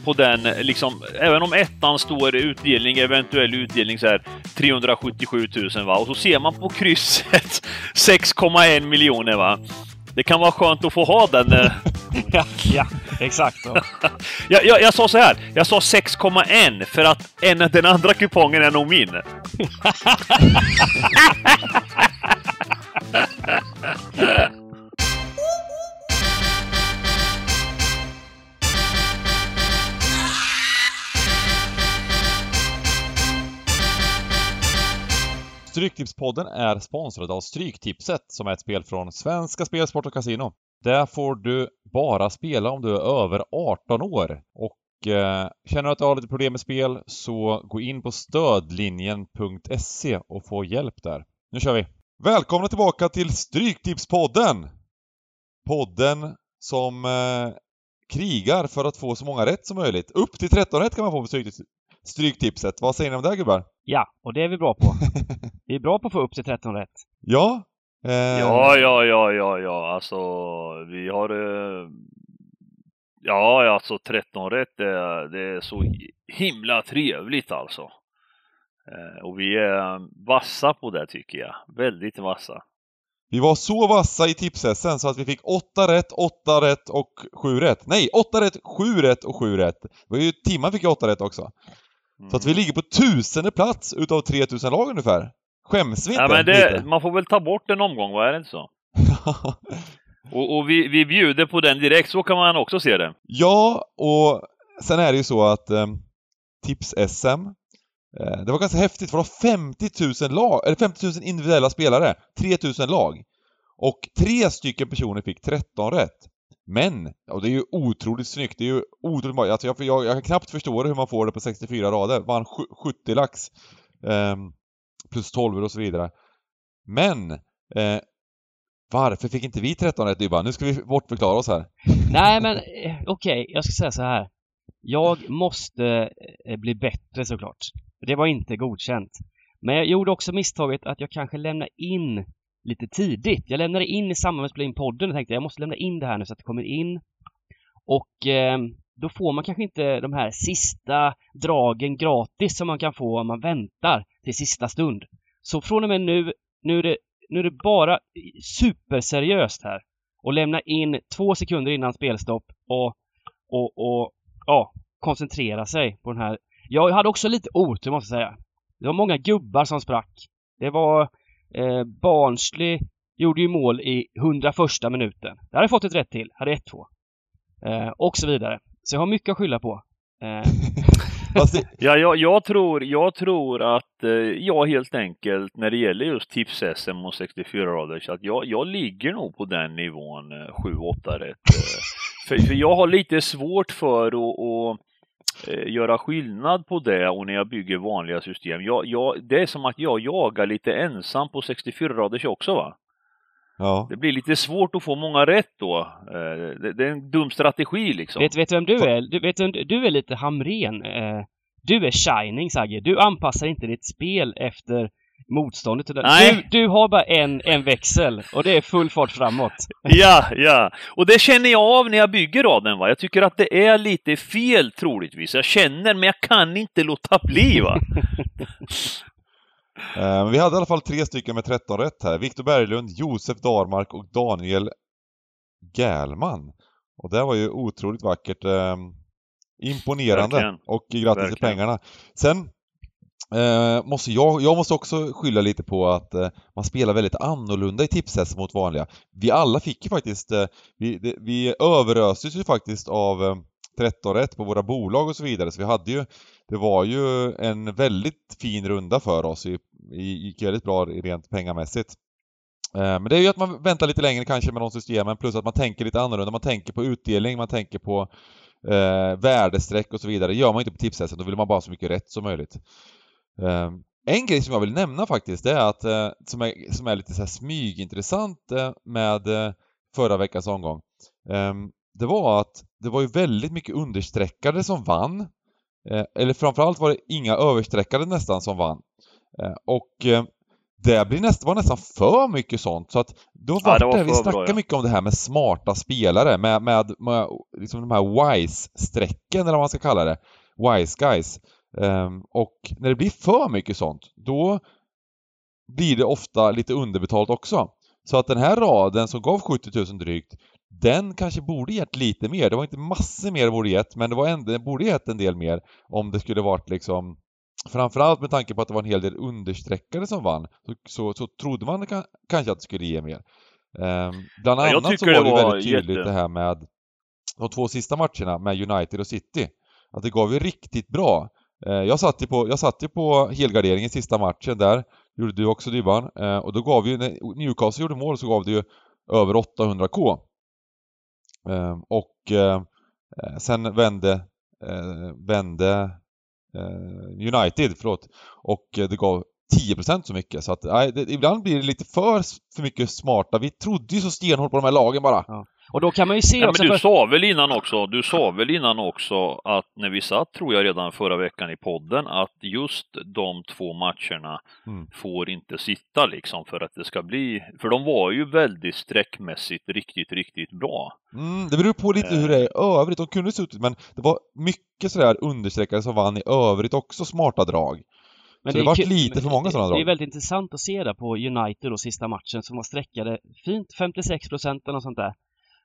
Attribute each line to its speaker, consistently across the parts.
Speaker 1: på den, liksom, även om ettan står utdelning, eventuell utdelning så här 377 000 va, och så ser man på krysset 6,1 miljoner va. Det kan vara skönt att få ha den.
Speaker 2: Ja, exakt.
Speaker 1: Jag sa så här, jag sa 6,1 för att den andra kupongen är nog min.
Speaker 3: Stryktipspodden är sponsrad av Stryktipset som är ett spel från Svenska Spel, Sport och Casino. Där får du bara spela om du är över 18 år. Och känner du att du har lite problem med spel så gå in på stödlinjen.se och få hjälp där. Nu kör vi! Välkomna tillbaka till Stryktipspodden! Podden som krigar för att få så många rätt som möjligt. Upp till 13 rätt kan man få på Stryktipset. Vad säger ni om det här, gubbar?
Speaker 2: Ja, och det är vi bra på. Vi är bra på att få upp till 13 rätt.
Speaker 3: Ja.
Speaker 1: Ja. Alltså, vi har... Ja, alltså 13 rätt, det är så himla trevligt alltså. Och vi är vassa på det tycker jag. Väldigt vassa.
Speaker 3: Vi var så vassa i tipsessen så att vi fick 8 rätt och 7 rätt. Nej, 8 rätt, 7 rätt och 7 rätt. Det var ju Timman fick 8 rätt också. Så att vi ligger på 1000:e plats utav 3000 lag ungefär. Skäms vi inte?
Speaker 1: Ja, men man får väl ta bort en omgång, vad är det inte så? och vi bjuder på den direkt, så kan man också se det.
Speaker 3: Ja, och sen är det ju så att tips-SM, det var ganska häftigt för det var 50 000 lag, eller 50 000 individuella spelare, 3000 lag. Och 3 stycken personer fick 13 rätt. Men, och det är ju otroligt snyggt, det är ju otroligt bra. Alltså jag kan knappt förstå hur man får det på 64 rader. Vann 70 lax, plus 12 och så vidare. Men, varför fick inte vi 13 rätt, Dybban? Nu ska vi bortförklara oss här.
Speaker 2: Nej, men okej, jag ska säga så här. Jag måste bli bättre såklart. Det var inte godkänt. Men jag gjorde också misstaget att jag kanske lämnade in lite tidigt. Jag lämnade in i samband med att spela in podden och tänkte jag måste lämna in det här nu så att det kommer in. Och då får man kanske inte de här sista dragen gratis som man kan få om man väntar till sista stund. Så från och med nu är det bara superseriöst här. Och lämna in 2 sekunder innan spelstopp och koncentrera sig på den här. Jag hade också lite otur måste jag säga. Det var många gubbar som sprack. Det var Barnsley gjorde ju mål i 101:a minuten. Det hade jag fått ett rätt till. Hade 1-2. Och så vidare. Så jag har mycket att skylla på.
Speaker 1: Ja, jag tror att jag helt enkelt när det gäller just tips-SM och 64 rader så att jag ligger nog på den nivån 7-8 rätt. För jag har lite svårt för att göra skillnad på det och när jag bygger vanliga system. Det är som att jag jagar lite ensam på 64 raders också va?
Speaker 3: Ja.
Speaker 1: Det blir lite svårt att få många rätt då. Det är en dum strategi liksom.
Speaker 2: Vet du vem du är? Du är lite Hamren. Du är Shining, Sagge. Du anpassar inte ditt spel efter motståndet. Du har bara en växel och det är full fart framåt.
Speaker 1: Ja. Och det känner jag av när jag bygger raden va. Jag tycker att det är lite fel troligtvis. Jag känner men jag kan inte låta bli va.
Speaker 3: Vi hade i alla fall 3 stycken med 13 rätt här. Viktor Berglund, Josef Darmark och Daniel Gälman. Och det var ju otroligt vackert. Imponerande.
Speaker 1: Verkligen.
Speaker 3: Och grattis till pengarna. Sen måste jag måste också skylla lite på att man spelar väldigt annorlunda i tipshäst mot vanliga. Vi alla fick ju faktiskt, vi överöstes ju faktiskt av 13 rätt på våra bolag och så vidare. Så det var ju en väldigt fin runda för oss. Gick väldigt bra rent pengamässigt. Men det är ju att man väntar lite längre kanske med de systemen. Plus att man tänker lite annorlunda. Man tänker på utdelning, man tänker på värdesträck och så vidare. Det gör man inte på tipshästen. Då vill man bara så mycket rätt som möjligt. En grej som jag vill nämna faktiskt, det är att som är lite så här smygintressant med förra veckans omgång. Det var att det var ju väldigt mycket understräckade som vann. Eller framförallt var det inga översträckade nästan som vann. Och det var nästan för mycket sånt. Så att då var det vi snackade mycket om det här med smarta spelare. Med liksom de här wise-strecken, eller vad man ska kalla det. Wise guys. Och när det blir för mycket sånt, då blir det ofta lite underbetalt också. Så att den här raden som gav 70 000 drygt, den kanske borde gett lite mer. Det var inte massor mer det borde gett, men det borde gett en del mer om det skulle varit liksom, framförallt med tanke på att det var en hel del understräckare som vann, så trodde man kanske att det skulle ge mer. Bland annat så var det väldigt tydligt det här med de 2 sista matcherna med United och City. Att det gav ju riktigt bra. Jag satt ju på helgarderingen i sista matchen där. Gjorde du också, Dybban. Och då gav ju, när Newcastle gjorde mål så gav det ju över 800k. Sen vände United, och det gav 10% så mycket. Så att ibland blir det lite för mycket smarta. Vi trodde ju så stenhårt på de här lagen bara.
Speaker 2: Ja. Och då kan man ju se också...
Speaker 1: Men du sa väl innan också att när vi satt, tror jag redan förra veckan i podden, att just de 2 matcherna får inte sitta liksom för att det ska bli... För de var ju väldigt sträckmässigt riktigt bra.
Speaker 3: Det beror på lite hur det är i övrigt. De kunde se ut, men det var mycket sådär understräckare som vann i övrigt också, smarta drag. Men det var lite för många sådana drag.
Speaker 2: Det är väldigt intressant att se där på United och sista matchen som var sträckade fint 56% eller något sånt där.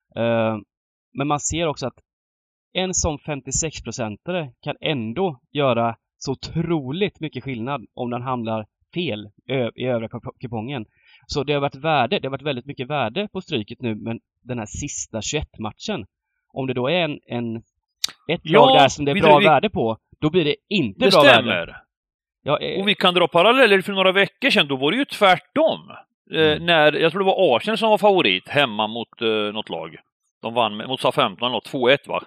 Speaker 2: Men man ser också att en som 56%are kan ändå göra så otroligt mycket skillnad om den hamnar fel i övriga kupongen. Så det har varit väldigt mycket värde på stryket nu, men den här sista 21-matchen, om det då är ett lag där som det är bra värde på, då blir det inte
Speaker 1: det
Speaker 2: bra
Speaker 1: stämmer.
Speaker 2: värde.
Speaker 1: Och vi kan dra paralleller för några veckor sedan, då var det ju tvärtom. När, jag tror det var Arsenal som var favorit hemma mot något lag. De vann mot SA-15 2-1 va?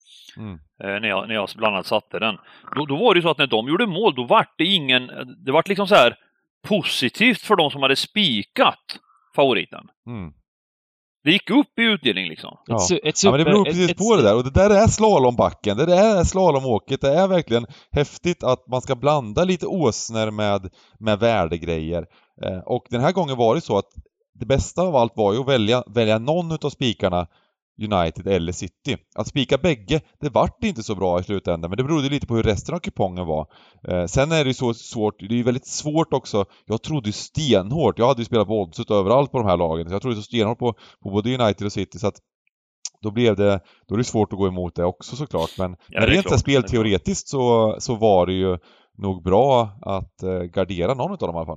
Speaker 1: När jag bland annat satte den. Då var det ju så att när de gjorde mål, då var det var liksom så här positivt för de som hade spikat favoriten. Det gick upp i utdelning liksom.
Speaker 3: Ja. Men det beror precis på det där. Och det där är slalombacken. Det där är slalomåket. Det är verkligen häftigt att man ska blanda lite åsner med värdegrejer. Och den här gången var det så att det bästa av allt var ju att välja någon utav spikarna, United eller City. Att spika bägge, det vart inte så bra i slutändan, men det berodde lite på hur resten av kupongen var. Sen är det ju så svårt, det är ju väldigt svårt också. Jag trodde stenhårt, jag hade ju spelat på oddset överallt på de här lagen, så jag trodde så stenhårt på både United och City, så att då är det svårt att gå emot det också såklart. Men rent spelteoretiskt så var det ju nog bra att gardera någon av dem i alla fall.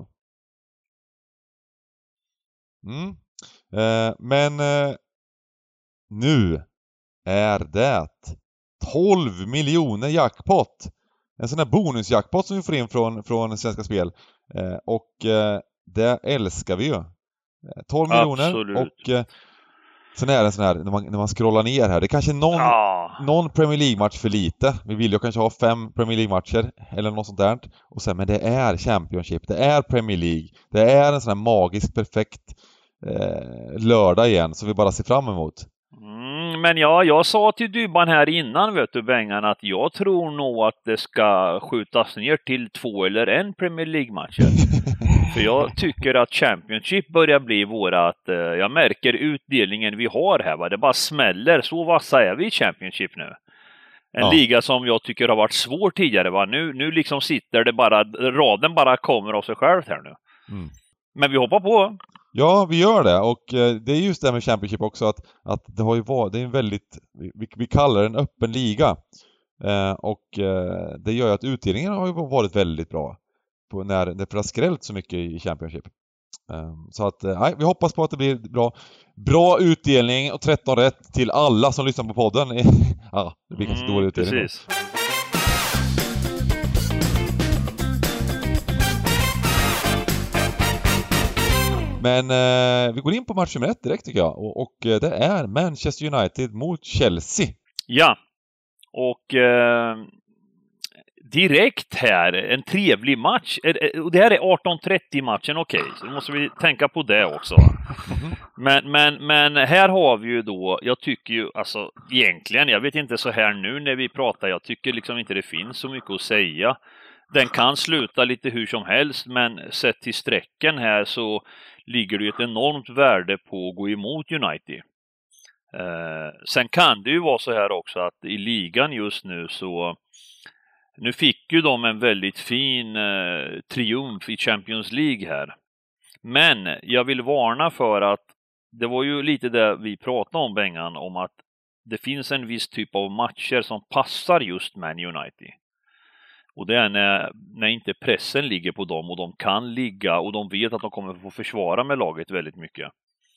Speaker 3: Nu är det 12 miljoner jackpot. En sån här bonusjackpot som vi får in från Svenska Spel. Och det älskar vi ju. 12 miljoner.
Speaker 1: Absolut.
Speaker 3: Och sen är det en sån här, när man scrollar ner här, det är kanske någon Premier League-match för lite. Vi vill ju kanske ha 5 Premier League-matcher eller något sånt där. Och sen, men det är Championship, det är Premier League. Det är en sån här magisk, perfekt lördag igen som vi bara ser fram emot.
Speaker 1: Men jag sa till Dybban här innan, vet du, Bengan, att jag tror nog att det ska skjutas ner till 2 eller 1 Premier League-matcher. För jag tycker att Championship börjar bli jag märker utdelningen vi har här, va? Det bara smäller, så vassa är vi i Championship nu. En liga som jag tycker har varit svår tidigare, va? Nu liksom sitter det bara, raden bara kommer av sig själv här nu. Men vi hoppar på.
Speaker 3: Ja, vi gör det, och det är just det med Championship också, att det har ju varit, det är en väldigt, vi kallar det en öppen liga, och det gör ju att utdelningen har ju varit väldigt bra när det har skrällt så mycket i Championship. Så att vi hoppas på att det blir bra utdelning och 13 rätt till alla som lyssnar på podden. Det blir kanske dålig utdelning.
Speaker 1: Precis.
Speaker 3: Men vi går in på match nummer 1 direkt tycker jag. Och det är Manchester United mot Chelsea.
Speaker 1: Ja, och direkt här, en trevlig match. Och det här är 18:30 matchen, okej. Så då måste vi tänka på det också. Men här har vi ju då, jag tycker ju, alltså egentligen, jag vet inte så här nu när vi pratar, jag tycker liksom inte det finns så mycket att säga. den kan sluta lite hur som helst, men sett till sträcken här så ligger det ju ett enormt värde på att gå emot United. Sen kan det ju vara så här också att i ligan just nu så nu fick ju de en väldigt fin triumf i Champions League här. Men jag vill varna för att det var ju lite det vi pratade om, Bengan, om att det finns en viss typ av matcher som passar just Man United. Och det är när inte pressen ligger på dem och de kan ligga och de vet att de kommer få försvara med laget väldigt mycket.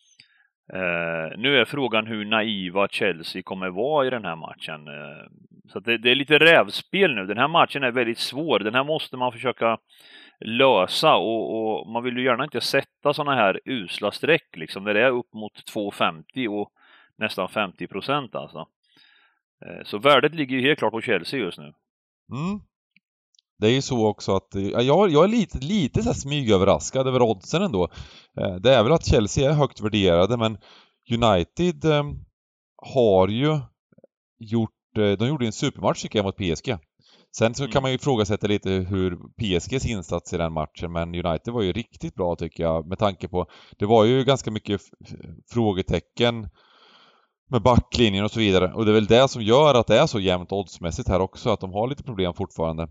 Speaker 1: Nu är frågan hur naiva Chelsea kommer vara i den här matchen. Så det är lite rävspel nu. Den här matchen är väldigt svår. Den här måste man försöka lösa och man vill ju gärna inte sätta såna här usla streck liksom, där det är upp mot 2,50 och nästan 50% alltså. Så värdet ligger ju helt klart på Chelsea just nu.
Speaker 3: Mm. Det är ju så också att jag är lite så här smygöverraskad över oddsen ändå. Det är väl att Chelsea är högt värderade, men United har ju gjort, de gjorde en supermatch tycker jag mot PSG. Sen så kan man ju ifrågasätta lite hur PSGs insats i den matchen, men United var ju riktigt bra tycker jag, med tanke på, det var ju ganska mycket frågetecken med backlinjen och så vidare. Och det är väl det som gör att det är så jämnt oddsmässigt här också, att de har lite problem fortfarande.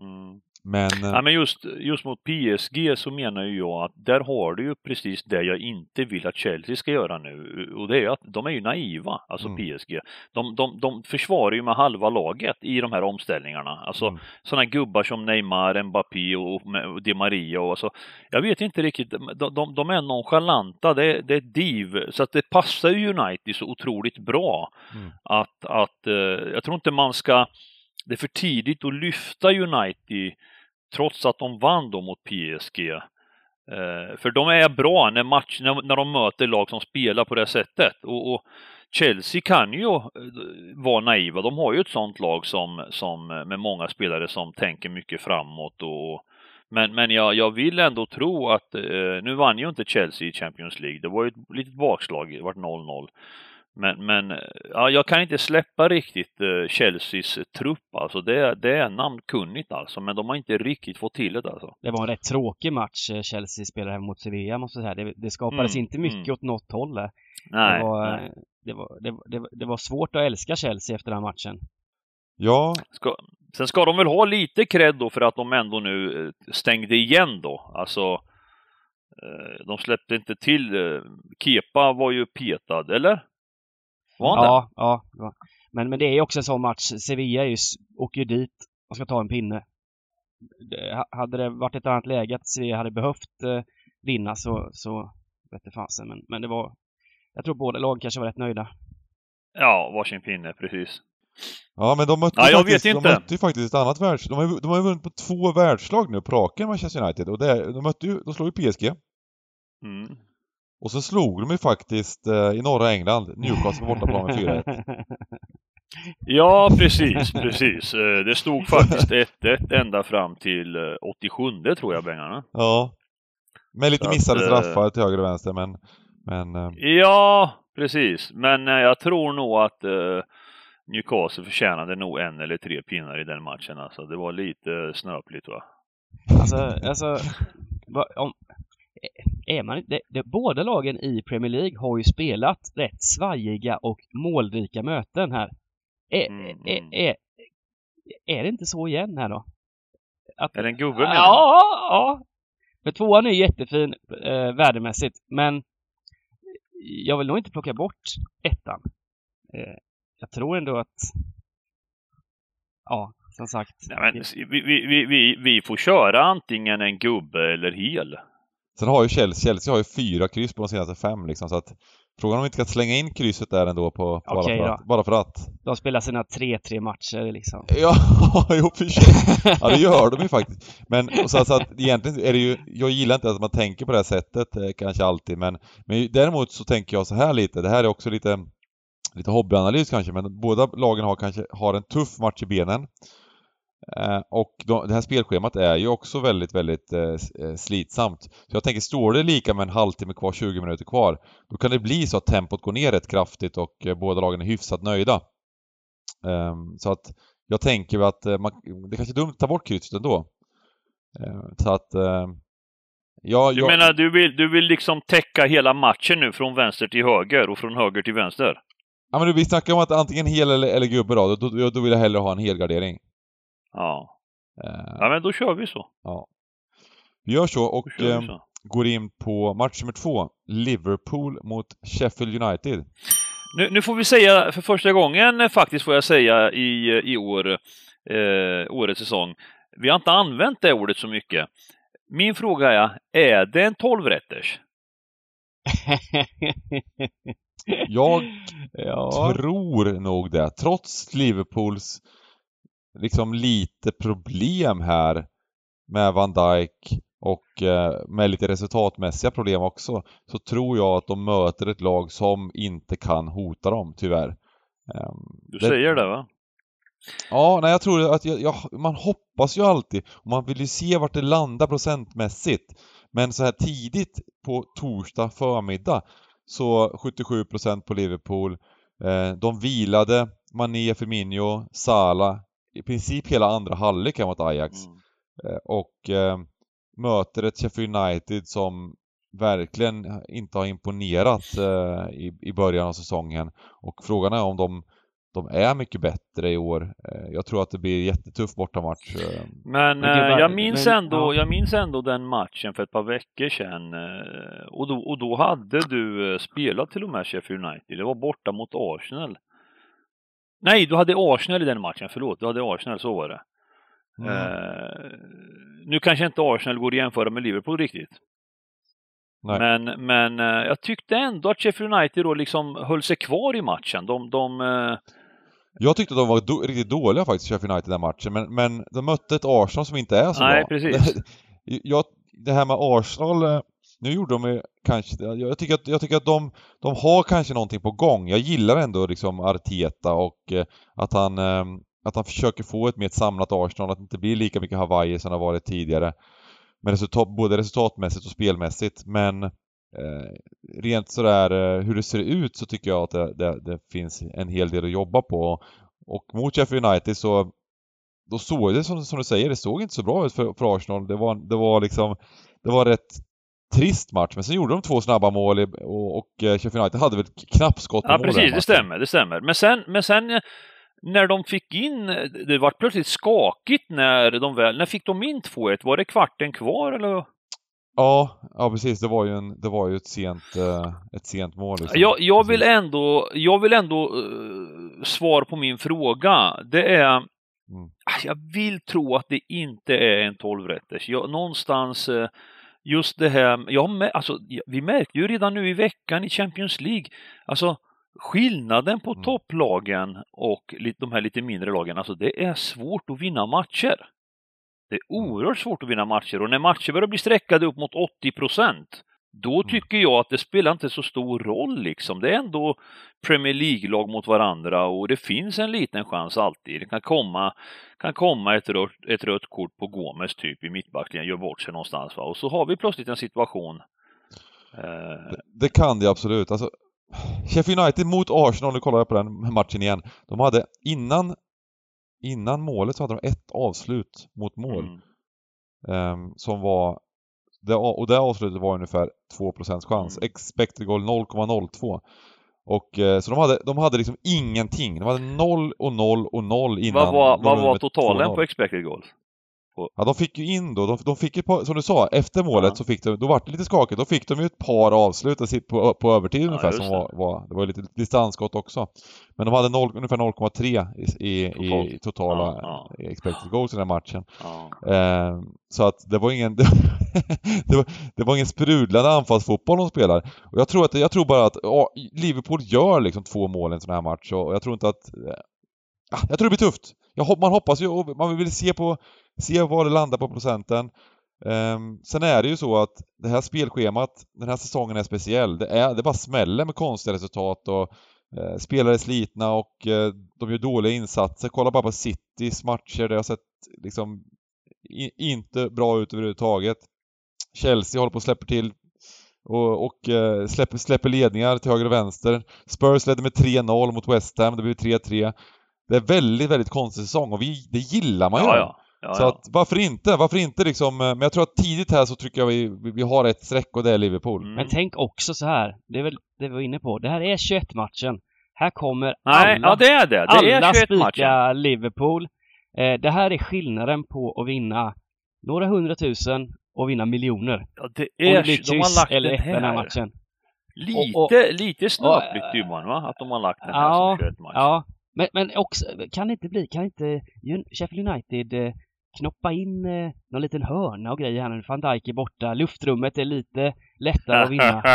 Speaker 1: Men just mot PSG så menar ju jag att där har du ju precis det jag inte vill att Chelsea ska göra nu. Och det är att de är ju naiva, alltså PSG. De försvarar ju med halva laget i de här omställningarna. Alltså sådana gubbar som Neymar, Mbappé och Di Maria. Och alltså, jag vet inte riktigt, de är nonchalanta, det är div. Så att det passar ju United så otroligt bra. Att jag tror inte man ska... Det är för tidigt att lyfta United trots att de vann då mot PSG. För de är bra när de möter lag som spelar på det sättet. Och Chelsea kan ju vara naiva. De har ju ett sånt lag som med många spelare som tänker mycket framåt. Men jag vill ändå tro att nu vann ju inte Chelsea i Champions League. Det var ju ett litet bakslag, det var 0-0. Men ja, jag kan inte släppa riktigt Chelseas trupp alltså. Det är namnkunnigt alltså, men de har inte riktigt fått till det alltså.
Speaker 2: Det var en rätt tråkig match Chelsea spelade här mot Sevilla, måste jag säga. Det skapades inte mycket åt något håll där.
Speaker 1: Nej,
Speaker 2: det var svårt att älska Chelsea efter den matchen.
Speaker 3: Ja.
Speaker 1: Sen ska de väl ha lite cred då för att de ändå nu stängde igen då. Alltså de släppte inte till. Kepa var ju petad, eller?
Speaker 2: Ja. Men det är också en sån match. Sevilla åker ju dit och ska ta en pinne. Hade det varit ett annat läge att Sevilla hade behövt vinna så vet det fanns. Men det var, jag tror båda lag kanske var rätt nöjda.
Speaker 1: Ja, varsin pinne, precis.
Speaker 3: Ja, men de mötte ju faktiskt ett annat världslag. De har ju vunnit på 2 världslag nu på raken, Manchester United. Och de slog ju PSG. Och så slog de ju faktiskt i norra England Newcastle borta på med 4-1.
Speaker 1: Ja, precis. Det stod faktiskt 1-1 ända fram till 87 tror jag, Bengarna.
Speaker 3: Ja. Med lite missade straffar till höger och vänster, men...
Speaker 1: Ja, precis. Men jag tror nog att Newcastle förtjänade nog 1 eller 3 pinnar i den matchen. Alltså, det var lite snöpligt, va?
Speaker 2: Alltså är man båda lagen i Premier League har ju spelat rätt svajiga och målrika möten här. Är det inte så igen här då?
Speaker 1: Är det en gubbe med?
Speaker 2: Ja. För 2an är jättefin värdemässigt, men jag vill nog inte plocka bort 1:an. Jag tror ändå att som sagt.
Speaker 1: Nej, men vi får köra antingen en gubbe eller hel.
Speaker 3: Sen har ju Chelsea har ju 4 kryss på de senaste 5 liksom, så att frågan om vi inte kan slänga in krysset där ändå på bara för att.
Speaker 2: De spelar sina 3-3 matcher liksom.
Speaker 3: Ja, jo för sig. Ja, det gör de ju faktiskt. Men så att egentligen är det ju, jag gillar inte att man tänker på det här sättet kanske alltid, men däremot så tänker jag så här lite. Det här är också lite hobbyanalys kanske, men båda lagen har en tuff match i benen. Och det här spelschemat är ju också väldigt, väldigt slitsamt. Så jag tänker, står det lika med en halvtimme kvar, 20 minuter kvar, då kan det bli så att tempot går ner rätt kraftigt och båda lagen är hyfsat nöjda. Så att jag tänker att det kanske är dumt att ta bort krysset ändå. Så att
Speaker 1: Du menar du vill liksom täcka hela matchen nu från vänster till höger och från höger till vänster?
Speaker 3: Ja, men vi snackar om att antingen hel eller gubbe då vill jag hellre ha en helgardering.
Speaker 1: Ja. Ja, men då kör vi så.
Speaker 3: Ja. Vi gör så och går in på match nummer 2. Liverpool mot Sheffield United.
Speaker 1: Nu får vi säga för första gången faktiskt, får jag säga, i år, årets säsong. Vi har inte använt det ordet så mycket. Min fråga är det en 12-rätters?
Speaker 3: Jag tror nog det. Trots Liverpools liksom lite problem här med Van Dijk och med lite resultatmässiga problem också, så tror jag att de möter ett lag som inte kan hota dem, tyvärr.
Speaker 1: Du säger det, va?
Speaker 3: Ja, nej, jag tror att man hoppas ju alltid, och man vill ju se vart det landar procentmässigt. Men så här tidigt på torsdag förmiddag så 77% på Liverpool. De vilade Mané, Firmino, Salah i princip hela andra halvlek mot Ajax. Och möter ett Sheffield United som verkligen inte har imponerat i början av säsongen. Och frågan är om de är mycket bättre i år. Jag tror att det blir jättetuff bortamatch.
Speaker 1: Men jag minns ändå den matchen för ett par veckor sedan. Och då hade du spelat till och med Sheffield United. Det var borta mot Arsenal. Nej, du hade Arsenal i den matchen. Förlåt, du hade Arsenal, så var det. Nu kanske inte Arsenal går att jämföra med Liverpool riktigt. Nej. Men jag tyckte ändå att Sheffield United då liksom höll sig kvar i matchen.
Speaker 3: Jag tyckte att de var riktigt dåliga faktiskt, Sheffield United, den matchen. Men de mötte ett Arsenal som inte är så bra.
Speaker 1: Nej, precis.
Speaker 3: Det här med Arsenal, nu gjorde de kanske... Jag tycker att de har kanske någonting på gång. Jag gillar ändå liksom Arteta och att han försöker få ett mer samlat Arsenal, att det inte blir lika mycket Hawaii som det har varit tidigare. Men både resultatmässigt och spelmässigt. Men rent sådär hur det ser ut så tycker jag att det finns en hel del att jobba på. Och mot Sheffield United så då såg det som du säger, det såg inte så bra ut för Arsenal. Det var rätt trist match, men sen gjorde de 2 snabba mål och Sheffield United hade väl knappt skott på mål.
Speaker 1: Ja, precis, det stämmer. Men sen när de fick in, det var plötsligt skakigt när fick de in 2-1? Var det kvarten kvar eller?
Speaker 3: Ja, precis. Det var ju ett sent mål. Liksom.
Speaker 1: Jag vill ändå svar på min fråga. Det är jag vill tro att det inte är en 12-rätters. Någonstans just det här, vi märkte ju redan nu i veckan i Champions League, alltså skillnaden på topplagen och de här lite mindre lagen, alltså det är svårt att vinna matcher. Det är oerhört svårt att vinna matcher, och när matcher börjar bli sträckade upp mot 80%, då tycker jag att det spelar inte så stor roll liksom. Det är ändå Premier League-lag mot varandra och det finns en liten chans alltid. Det kan komma ett rött kort på Gomes typ i mittbacken, gör bort sig någonstans, va? Och så har vi plötsligt en situation.
Speaker 3: Det kan det absolut. Alltså, Sheffield United mot Arsenal, nu kollar jag på den matchen igen. De hade innan målet så hade de ett avslut mot mål. Som var och det avslutet var ungefär 2% chans. Expected goal 0,02. Och så de hade liksom ingenting. De hade 0 och 0 och 0 innan.
Speaker 1: Vad var totalen 2-0 på expected goal?
Speaker 3: Ja, de fick ju in då, de fick ett par, som du sa, efter målet så fick de, då var det lite skakigt, då fick de ju ett par avslut på övertid ungefär, som det var lite distansskott också. Men de hade ungefär 0,3 i totala expected goals i den här matchen. Så att det var ingen det var ingen sprudlande anfallsfotboll de spelar. Och jag tror bara att Liverpool gör liksom 2 mål i en sån här match, och jag tror inte att jag tror det blir tufft. Man hoppas ju, och man vill se var det landar på procenten. Sen är det ju så att det här spelschemat, den här säsongen är speciell. Det bara smäller med konstiga resultat, och spelare är slitna och de gör dåliga insatser. Kolla bara på Citys matcher, det har sett liksom inte bra ut överhuvudtaget. Chelsea håller på att släppa till och släpper ledningar till höger och vänster. Spurs ledde med 3-0 mot West Ham, det blir 3-3. Det är väldigt, väldigt konstig säsong, och det gillar man ju.
Speaker 1: Ja.
Speaker 3: Så att, varför inte liksom, men jag tror att tidigt här så tycker jag vi har ett streck och det är Liverpool.
Speaker 2: Men tänk också så här, det är väl det vi var inne på. Det här är 21-matchen. Här kommer
Speaker 1: det är det. Det är
Speaker 2: alla
Speaker 1: 21-matchen.
Speaker 2: spika Liverpool. Det här är skillnaden på att vinna några 100 000 och vinna miljoner.
Speaker 1: Ja, det är,
Speaker 2: de har lagt eller den här matchen.
Speaker 1: Lite snöpligt Dybban, va? Att de har lagt den här som 21-match.
Speaker 2: Ja, men också, kan inte Sheffield United knoppa in någon liten hörna och grejer här nu? Van Dijk är borta, luftrummet är lite lättare att vinna.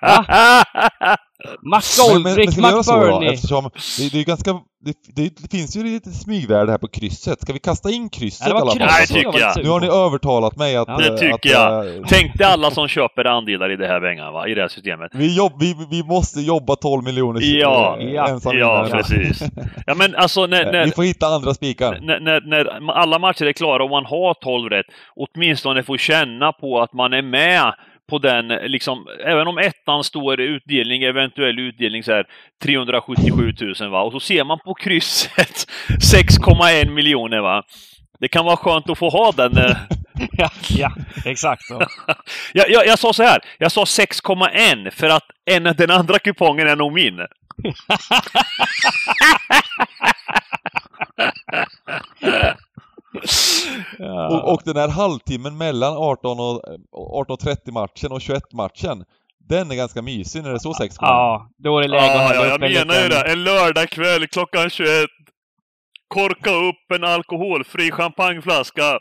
Speaker 2: McGoldrick, McBurney.
Speaker 3: Eftersom det är ganska, det finns ju lite smygvärde här på krysset. Ska vi kasta in krysset i alla fall?
Speaker 1: Nej, tycker jag.
Speaker 3: Nu har ni övertalat mig att...
Speaker 1: Det tycker jag. Tänk dig alla som köper andelar i det här vängan, va? I det här systemet.
Speaker 3: Vi måste jobba 12 miljoner.
Speaker 1: Ja, precis. Ja, men alltså,
Speaker 3: vi får hitta andra spikar.
Speaker 1: När alla matcher är klara och man har 12 rätt, åtminstone får känna på att man är med på den, liksom, även om ettan står eventuell utdelning så här 377 000, va? Och så ser man på krysset 6,1 miljoner, va? Det kan vara skönt att få ha den.
Speaker 2: ja, exakt så.
Speaker 1: Jag sa så här, jag sa 6,1 för att den andra kupongen är nog min.
Speaker 3: Och den här halvtimmen mellan 18:30 matchen och 21-matchen, den är ganska mysig när det är så 6.
Speaker 2: Ja, då är det läge att
Speaker 1: jag menar ju det. En lördagkväll klockan 21. Korka upp en alkoholfri champagneflaska.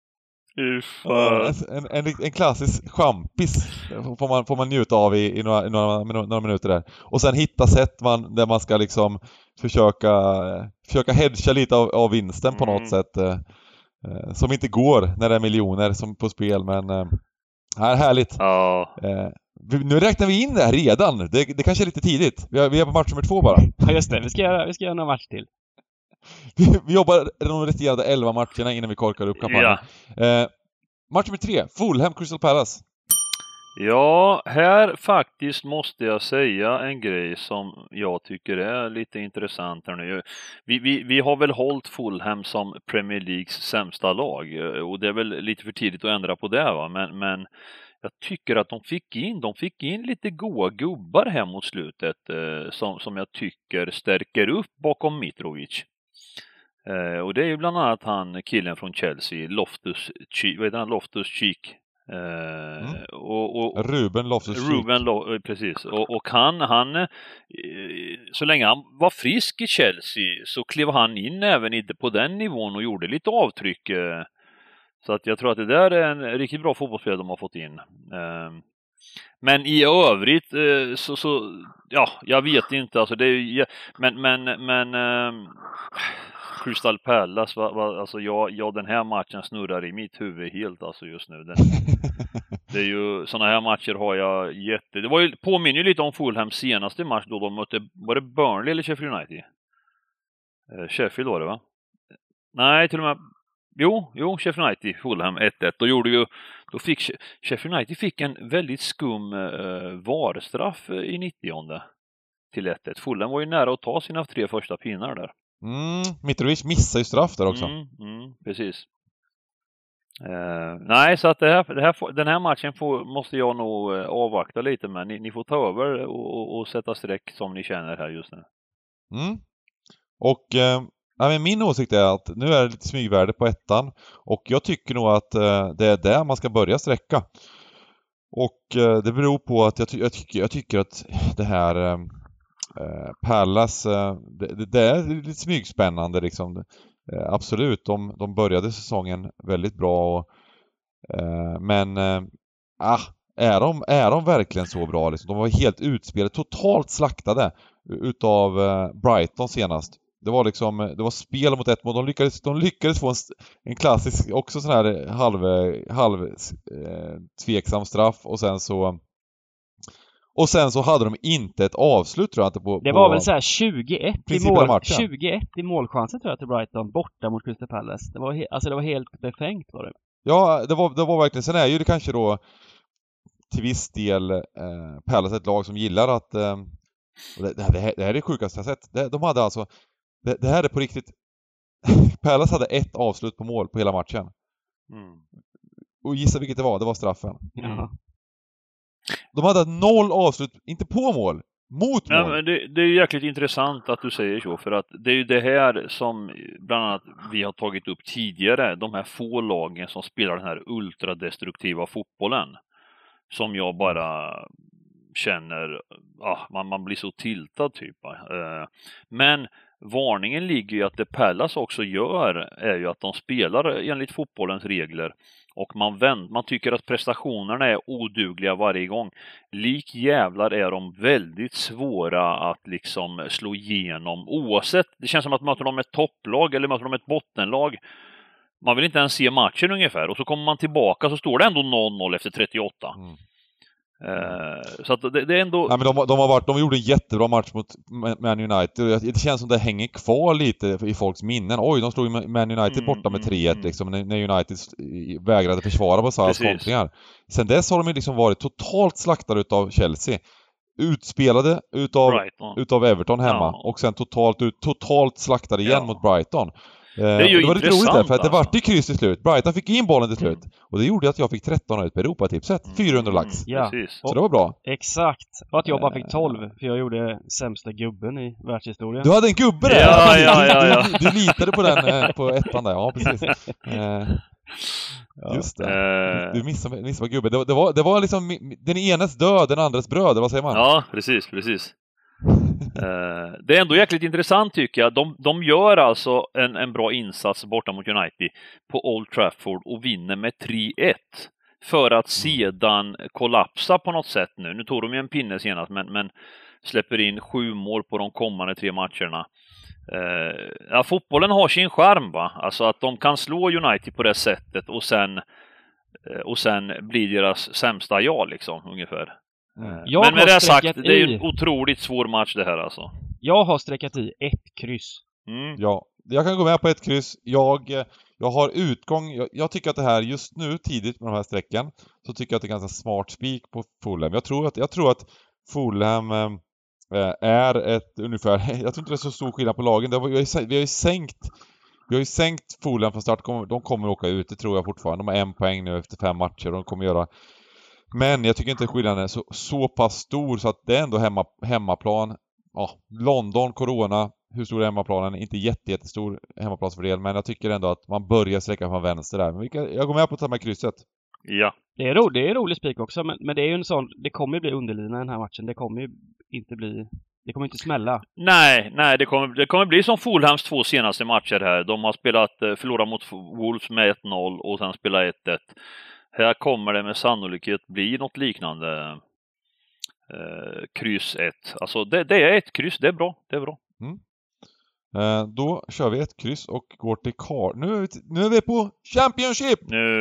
Speaker 3: En klassisk champis får man njuta av i några minuter där. Och sen hitta sätt där man ska liksom försöka hedga lite av vinsten på något sätt. Som inte går när det är miljoner som på spel, men härligt.
Speaker 1: Ja.
Speaker 3: Nu räknar vi in det här redan. Det kanske är lite tidigt. Vi är på match nummer 2 bara.
Speaker 2: Ja, just det. Vi ska göra några match till.
Speaker 3: Vi jobbar de resterande 11 matcherna innan vi korkar upp kampanjen. Ja. Match nummer 3, Fulham Crystal Palace.
Speaker 1: Ja, här faktiskt måste jag säga en grej som jag tycker är lite intressant här nu. Vi har väl hållit Fulham som Premier Leagues sämsta lag, och det är väl lite för tidigt att ändra på det, va? Men jag tycker att de fick in lite goa gubbar här mot slutet som jag tycker stärker upp bakom Mitrovic. Och det är ju bland annat killen från Chelsea, Loftus-Cheek.
Speaker 3: Ruben Loftus-Cheek.
Speaker 1: Precis. Och han så länge han var frisk i Chelsea så klev han in även på den nivån och gjorde lite avtryck. Så att jag tror att det där är en riktigt bra fotbollsspelare de har fått in. Men i övrigt så ja, jag vet inte, alltså det är men Crystal Palace, alltså den här matchen snurrar i mitt huvud helt, alltså just nu. Det är ju såna här matcher har jag det var ju, påminner ju lite om Fulhams senaste match då de mötte, var det Burnley eller Sheffield United? Sheffield var det, va? Nej, till och med Jo, Sheffield United, Fulham 1-1. Då fick Sheffield United fick en väldigt skum VAR-straff i 90:e till 1-1. Fulham var ju nära att ta sina 3 första pinnar där.
Speaker 3: Mitrovic missar ju straff där också.
Speaker 1: Precis. Nej, så att den här matchen måste jag nog avvakta lite, men ni får ta över och sätta streck som ni känner här just nu.
Speaker 3: Och men min åsikt är att nu är det lite smygvärde på ettan, och jag tycker nog att det är där man ska börja sträcka. Och det beror på att jag tycker att det här Palace, det är lite smygspännande liksom. Absolut, de började säsongen väldigt bra men är de verkligen så bra liksom? De var helt utspelade, totalt slaktade utav Brighton senast. Det var spel mot ett mål. De lyckades få en klassisk, också sån här halv tveksam straff, och sen så hade de inte ett avslut, tror jag inte
Speaker 2: det var väl så här 21 i målchanser, tror jag, till Brighton borta mot Crystal Palace. Det var helt befängt, var det.
Speaker 3: Ja, det var verkligen. Sen är ju det kanske då till viss del Palace ett lag som gillar att det här är det sjukaste jag sett. De hade alltså det här är på riktigt. Palace hade ett avslut på mål på hela matchen. Och gissa vilket det var straffen.
Speaker 2: Ja.
Speaker 3: De hade 0 avslut, inte på mål, mot mål.
Speaker 1: Ja, men det är ju jäkligt intressant att du säger så, för att det är ju det här som bland annat vi har tagit upp tidigare, de här få lagen som spelar den här ultradestruktiva fotbollen, som jag bara känner, man blir så tiltad typ. Men varningen ligger ju att det Palace också gör är ju att de spelar enligt fotbollens regler, och man tycker att prestationerna är odugliga varje gång. Lik jävlar är de väldigt svåra att liksom slå igenom, oavsett. Det känns som att möter de ett topplag eller möter de ett bottenlag, man vill inte ens se matchen ungefär, och så kommer man tillbaka så står det ändå 0-0 efter 38. Så att det är ändå...
Speaker 3: Nej, men de gjorde en jättebra match mot Man United. Det känns som det hänger kvar lite i folks minnen. Oj, de slog Man United borta med 3-1 liksom, när United vägrade försvara på Salas kontringar. Sen dess har de liksom varit totalt slaktade utav Chelsea. Utspelade utav Everton hemma, och sen totalt slaktade igen mot Brighton.
Speaker 1: Det är ju
Speaker 3: det var lite roligt där, för att det
Speaker 1: alltså.
Speaker 3: vart i kryss till slut. Brighton fick in bollen till slut. Och det gjorde att jag fick 13 ut på Europatipset. 400 lax.
Speaker 2: Ja.
Speaker 3: Så det var bra.
Speaker 2: Exakt. Och att jag bara fick 12, för jag gjorde sämsta gubben i världshistorien.
Speaker 3: Du hade en gubbe där!
Speaker 1: Ja.
Speaker 3: Du litade på den, på ettan där. Ja, precis. Just det. Du missade gubben. Det var liksom den enes död, den andres bröd, vad säger man?
Speaker 1: Ja, precis. Det är ändå jäkligt intressant tycker jag. De gör alltså en bra insats borta mot United på Old Trafford och vinner med 3-1 för att sedan kollapsa på något sätt nu. Nu tog de ju en pinne senast, men släpper in 7 mål på de kommande 3 matcherna. Fotbollen har sin charm, va? Alltså att de kan slå United på det sättet och sen blir deras sämsta liksom, ungefär. Men med det sagt, det är en otroligt svår match det här alltså.
Speaker 2: Jag har sträckat i 1 kryss.
Speaker 3: Ja, jag kan gå med på 1 kryss. Jag har utgång. Jag tycker att det här just nu tidigt med de här sträcken, så tycker jag att det är ganska smart spik på Fulham. Jag tror att Fulham är ett ungefär, jag tror inte det är så stor skillnad på lagen. Vi har ju sänkt Fulham från start. De kommer åka ut, det tror jag fortfarande. De har 1 poäng nu efter 5 matcher. De kommer göra. Men jag tycker inte skillnaden är så pass stor, så att det är ändå hemmaplan. Ja, London, Corona, hur stor är hemmaplanen? Inte jättestor hemmaplansfördel, men jag tycker ändå att man börjar sträcka från vänster där. Men jag går med på att ta med krysset.
Speaker 1: Ja.
Speaker 2: Det är en rolig spik också, men det är ju en sån, det kommer ju bli underlina den här matchen. Det kommer inte smälla.
Speaker 1: Nej, det kommer bli som Fulhams 2 senaste matcher här. De har förlorat mot Wolves med 1-0 och sen spelat 1-1. Här kommer det med sannolikhet bli något liknande. Kryss 1. Alltså det är 1 kryss, det är bra.
Speaker 3: Då kör vi 1 kryss och går till Nu är vi på Championship!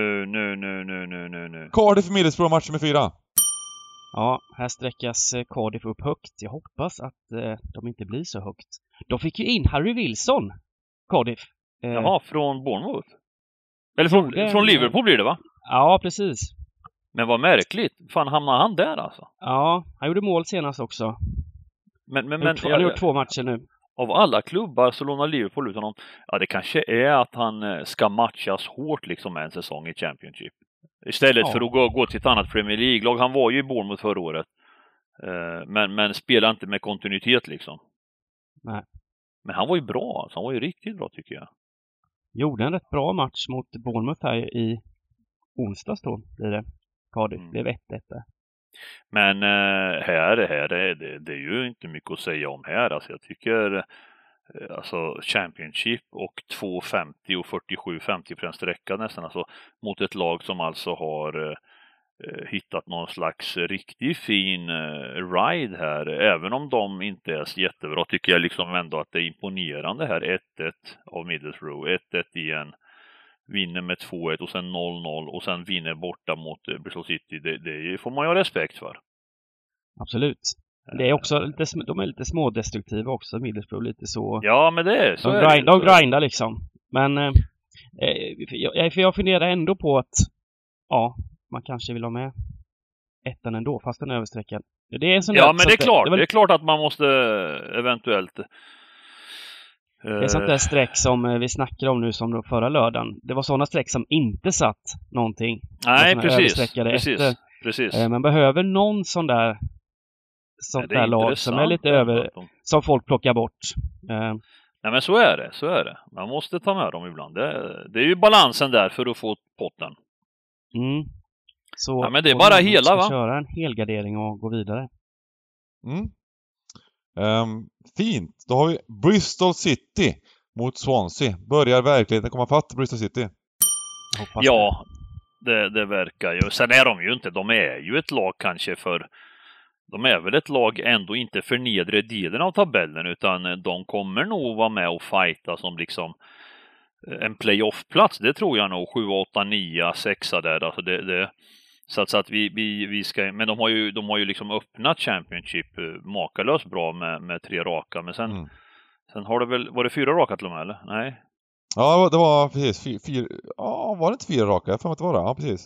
Speaker 1: Nu.
Speaker 3: Cardiff Middlesbrough, match med 4.
Speaker 2: Ja, här sträckas Cardiff upp högt. Jag hoppas att de inte blir så högt. De fick ju in Harry Wilson, Cardiff.
Speaker 1: Jaha, från Bournemouth? Eller från Liverpool blir det, va?
Speaker 2: Ja, precis.
Speaker 1: Men vad märkligt. Fan, hamnar han där alltså?
Speaker 2: Ja, han gjorde mål senast också.
Speaker 1: Men
Speaker 2: han har gjort 2 matcher nu.
Speaker 1: Av alla klubbar så lånar Liverpool ut honom. Ja, det kanske är att han ska matchas hårt liksom med en säsong i Championship. Istället för att gå till ett annat Premier League-lag. Han var ju i Bournemouth förra året. Men spelar inte med kontinuitet liksom.
Speaker 2: Nej.
Speaker 1: Men han var ju bra. Alltså. Han var ju riktigt bra tycker jag.
Speaker 2: Gjorde en rätt bra match mot Bournemouth här i onsdags då. Cardiff blev 1-1 där. Men
Speaker 1: det är ju inte mycket att säga om här. Alltså jag tycker alltså Championship och 2,50 och 47,50 på en sträcka nästan. Alltså mot ett lag som alltså har hittat någon slags riktigt fin ride här. Även om de inte är så jättebra tycker jag liksom ändå att det är imponerande här. 1-1 av Middlesbrough, 1-1 igen. Vinner med 2-1 och sen 0-0 och sen vinner borta mot Bristol City. Det får man ju ha respekt för.
Speaker 2: Absolut. Det är också de är lite smådestruktiva också, Middlesbrough, lite så.
Speaker 1: Ja, men det är så.
Speaker 2: De grindar liksom. Men jag funderar ändå på att man kanske vill ha med ettan ändå, fast den översträckad. Det är en sån
Speaker 1: men det är klart. Det är klart att man måste eventuellt
Speaker 2: Det är sånt där streck som vi snackar om nu som förra lördagen. Det var sådana streck som inte satt någonting.
Speaker 1: Nej, precis.
Speaker 2: Man behöver någon sån där lag som är lite över, som folk plockar bort.
Speaker 1: Nej, men så är det. Man måste ta med dem ibland. Det är ju balansen där för att få potten.
Speaker 2: Så
Speaker 1: ja, men det är bara hela, va?
Speaker 2: Köra en helgardering och gå vidare.
Speaker 3: Fint. Då har vi Bristol City mot Swansea. Börjar verkligheten komma fatt Bristol City?
Speaker 1: Ja, det verkar ju. Sen är de ju inte. De är ju ett lag kanske för... De är väl ett lag ändå inte för nedre delen av tabellen, utan de kommer nog vara med och fighta som liksom en playoff-plats. Det tror jag nog. 7, 8, 9, 6 där. Alltså så att vi ska... Men de har ju liksom öppnat Championship makalöst bra med 3 raka. Men sen har det väl... Var det 4 raka till och med, eller? Nej.
Speaker 3: Ja, det var precis 4... Ja, var det inte 4 raka? Jag får inte vara det. Ja, precis.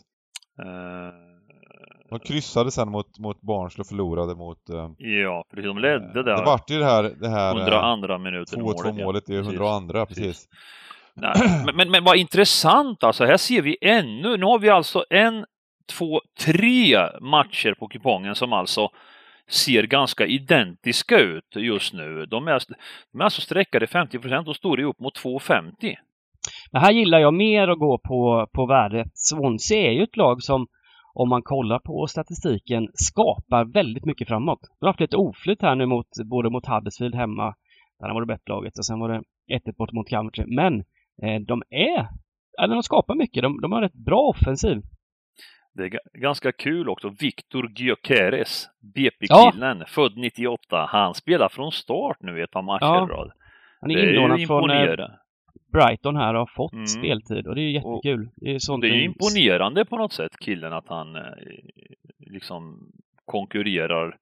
Speaker 3: De kryssade sen mot Barnsley och förlorade mot...
Speaker 1: Ja, precis. De ledde där.
Speaker 3: Det vart ju det här
Speaker 1: 102 minuter.
Speaker 3: 2-2 målet i 102, precis.
Speaker 1: Nej, men vad intressant alltså. Här ser vi ännu... Nu har vi alltså 1, 2, 3 matcher på kupongen som alltså ser ganska identiska ut just nu. De är alltså sträckade 50% och står upp mot 2,50.
Speaker 2: Men här gillar jag mer att gå på värdet. Swansea är ju ett lag som, om man kollar på statistiken, skapar väldigt mycket framåt. De har haft lite oflyt här nu både mot Huddersfield hemma, där var det bättre laget, och sen var det 1-1 bort mot Coventry. Men de skapar mycket. De har ett bra offensiv. Det
Speaker 1: är ganska kul också. Victor Gyökeres, BP-killen, född 98. Han spelar från start nu i ett par matcher. Ja.
Speaker 2: Han är inlånad från Brighton här och har fått speltid. Och det är ju jättekul.
Speaker 1: Det är ju imponerande på något sätt, killen, att han liksom konkurrerar.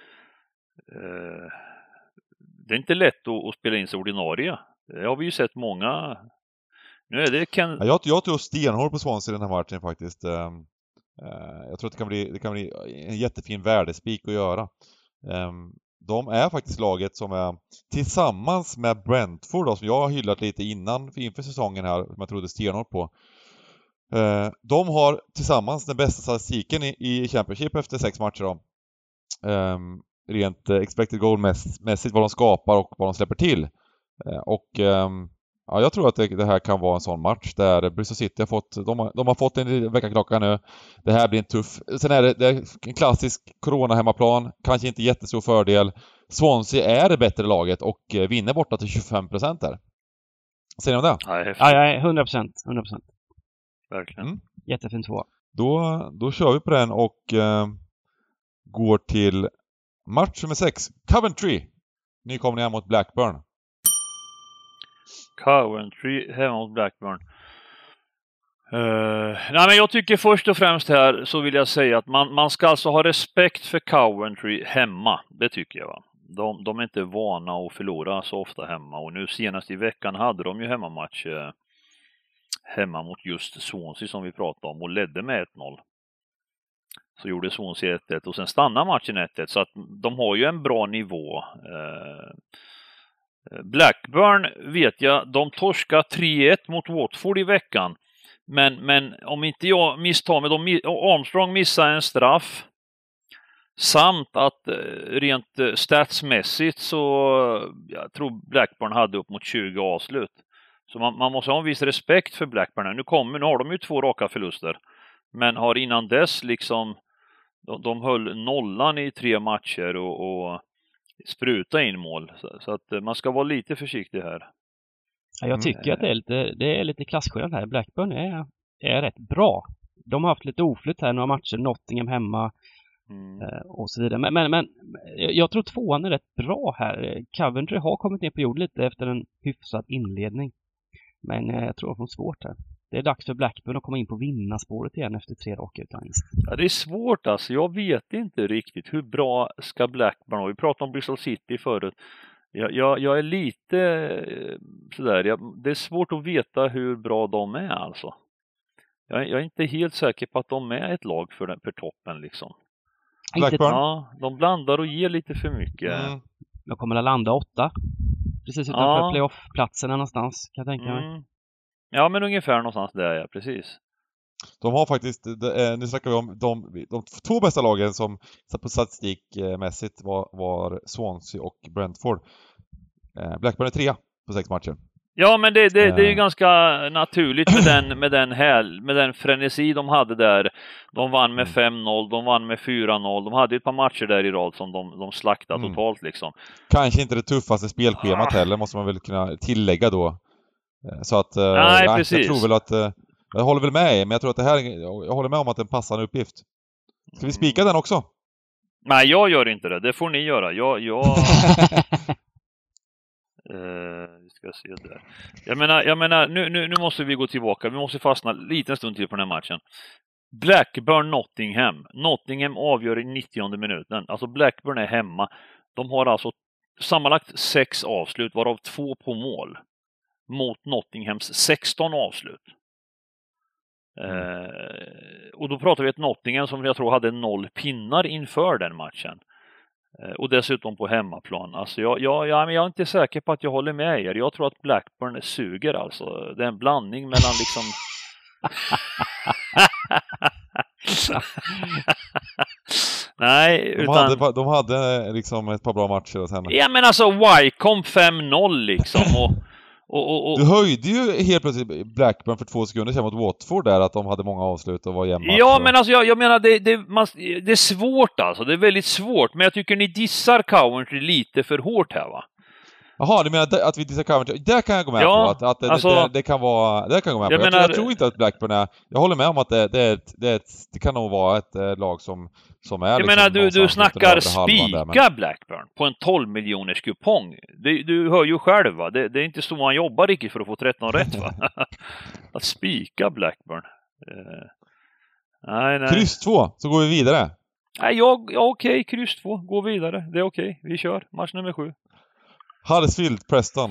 Speaker 1: Det är inte lätt att spela in sig ordinarie. Det har vi ju sett många. Nu är det
Speaker 3: Jag tror stenhårt på Swansea i den här matchen faktiskt. Jag tror att det kan bli en jättefin värdespik att göra. De är faktiskt laget som är tillsammans med Brentford då, som jag har hyllat lite inför säsongen här, som jag trodde stenhårt på. De har tillsammans den bästa statistiken i Championship efter 6 matcher då. Rent expected goal-mässigt, vad de skapar och vad de släpper till. Ja, jag tror att det här kan vara en sån match där Bristol City har fått, de har fått en veckaklocka nu. Det här blir en tuff. Sen är det en klassisk corona-hemmaplan, kanske inte jättestor fördel. Swansea är det bättre laget och vinner borta till 25% där. Säger ni om det?
Speaker 2: Ja, 100%.
Speaker 1: Verkligen.
Speaker 2: Jättefin 2.
Speaker 3: Då kör vi på den och går till match nummer 6. Coventry. Nykomlingar mot Blackburn.
Speaker 1: Coventry hemma mot Blackburn. Nej, men jag tycker först och främst här så vill jag säga att man ska alltså ha respekt för Coventry hemma. Det tycker jag, va. De är inte vana att förlora så ofta hemma. Och nu senast i veckan hade de ju hemmamatch hemma mot just Swansea som vi pratade om och ledde med 1-0. Så gjorde Swansea 1-1 och sen stannade matchen 1-1. Så att de har ju en bra nivå. Blackburn vet jag, de torskade 3-1 mot Watford i veckan. Men om inte jag misstar mig, Armstrong missade en straff. Samt att rent statsmässigt så jag tror Blackburn hade upp mot 20 avslut. Så man måste ha en viss respekt för Blackburn. Nu har de ju 2 raka förluster. Men har innan dess liksom de höll nollan i 3 matcher och spruta in mål. Så att man ska vara lite försiktig här.
Speaker 2: Ja, jag tycker att det är lite klasskillnad här. Blackburn är rätt bra. De har haft lite oflytt här några matcher. Nottingham hemma och så vidare. Men jag tror 2:an är rätt bra här. Coventry har kommit ner på jord lite efter en hyfsad inledning. Men jag tror att de får svårt här. Det är dags för Blackburn att komma in på vinnarspåret igen efter 3 raka utan vinst.
Speaker 1: Ja, det är svårt alltså. Jag vet inte riktigt hur bra ska Blackburn vara. Vi pratade om Bristol City förut. Jag är lite sådär. Det är svårt att veta hur bra de är alltså. Jag är inte helt säker på att de är ett lag för toppen liksom.
Speaker 3: Blackburn?
Speaker 1: Ja, de blandar och ger lite för mycket.
Speaker 2: Jag kommer att landa 8. Precis utanför playoff-platserna någonstans, kan jag tänka mig.
Speaker 1: Ja, men ungefär någonstans där, ja, precis.
Speaker 3: De har faktiskt, nu snackar vi om de 2 bästa lagen som på statistikmässigt var Swansea och Brentford. Blackburn är 3 på 6 matcher.
Speaker 1: Ja, men det är ju ganska naturligt med den frenesi de hade där. De vann med 5-0, de vann med 4-0. De hade ett par matcher där i rad som de slaktade totalt liksom.
Speaker 3: Kanske inte det tuffaste spelschemat heller, måste man väl kunna tillägga då. Så att
Speaker 1: nej, precis.
Speaker 3: Jag tror väl att jag håller väl med, men jag tror att jag håller med om att det är en passande uppgift. Ska vi spika den också?
Speaker 1: Nej, jag gör inte det. Det får ni göra. Vi ska se där. Jag menar nu måste vi gå tillbaka. Vi måste fastna lite stund till på den här matchen. Blackburn-Nottingham. Nottingham avgör i 90:e minuten. Alltså Blackburn är hemma. De har alltså sammanlagt 6 avslut, varav 2 på mål. Mot Nottinghams 16 avslut. Och då pratar vi ett Nottingham som jag tror hade 0 pinnar inför den matchen. Och dessutom på hemmaplan. Alltså jag är inte säker på att jag håller med er. Jag tror att Blackburn suger alltså. Det är en blandning mellan liksom... Nej,
Speaker 3: de hade liksom ett par bra matcher och sen...
Speaker 1: Ja, men alltså Wycombe 5-0 liksom och...
Speaker 3: Du höjde ju helt plötsligt Blackburn för 2 sekunder sedan mot Watford där, att de hade många avslut och var jämna.
Speaker 1: Ja, men alltså jag menar det är svårt alltså. Det är väldigt svårt, men jag tycker ni dissar Coventry lite för hårt här, va?
Speaker 3: Jaha, du menar att vi dissar Coventry? Det kan jag gå med på. Att
Speaker 1: alltså,
Speaker 3: det kan vara... Det kan jag gå med på. Jag tror inte att Blackburn är... Jag håller med om att det kan nog vara ett lag som är...
Speaker 1: Jag
Speaker 3: liksom
Speaker 1: menar, du snackar spika Blackburn på en 12 miljoners kupong. Du hör ju själv, va? Det är inte så man jobbar riktigt för att få 13 rätt, va? Att spika Blackburn. Nej.
Speaker 3: Kryss 2, så går vi vidare.
Speaker 1: Nej, okej, kryss 2. Gå vidare. Det är okej. Vi kör. Match nummer 7.
Speaker 3: Huddersfield, Preston.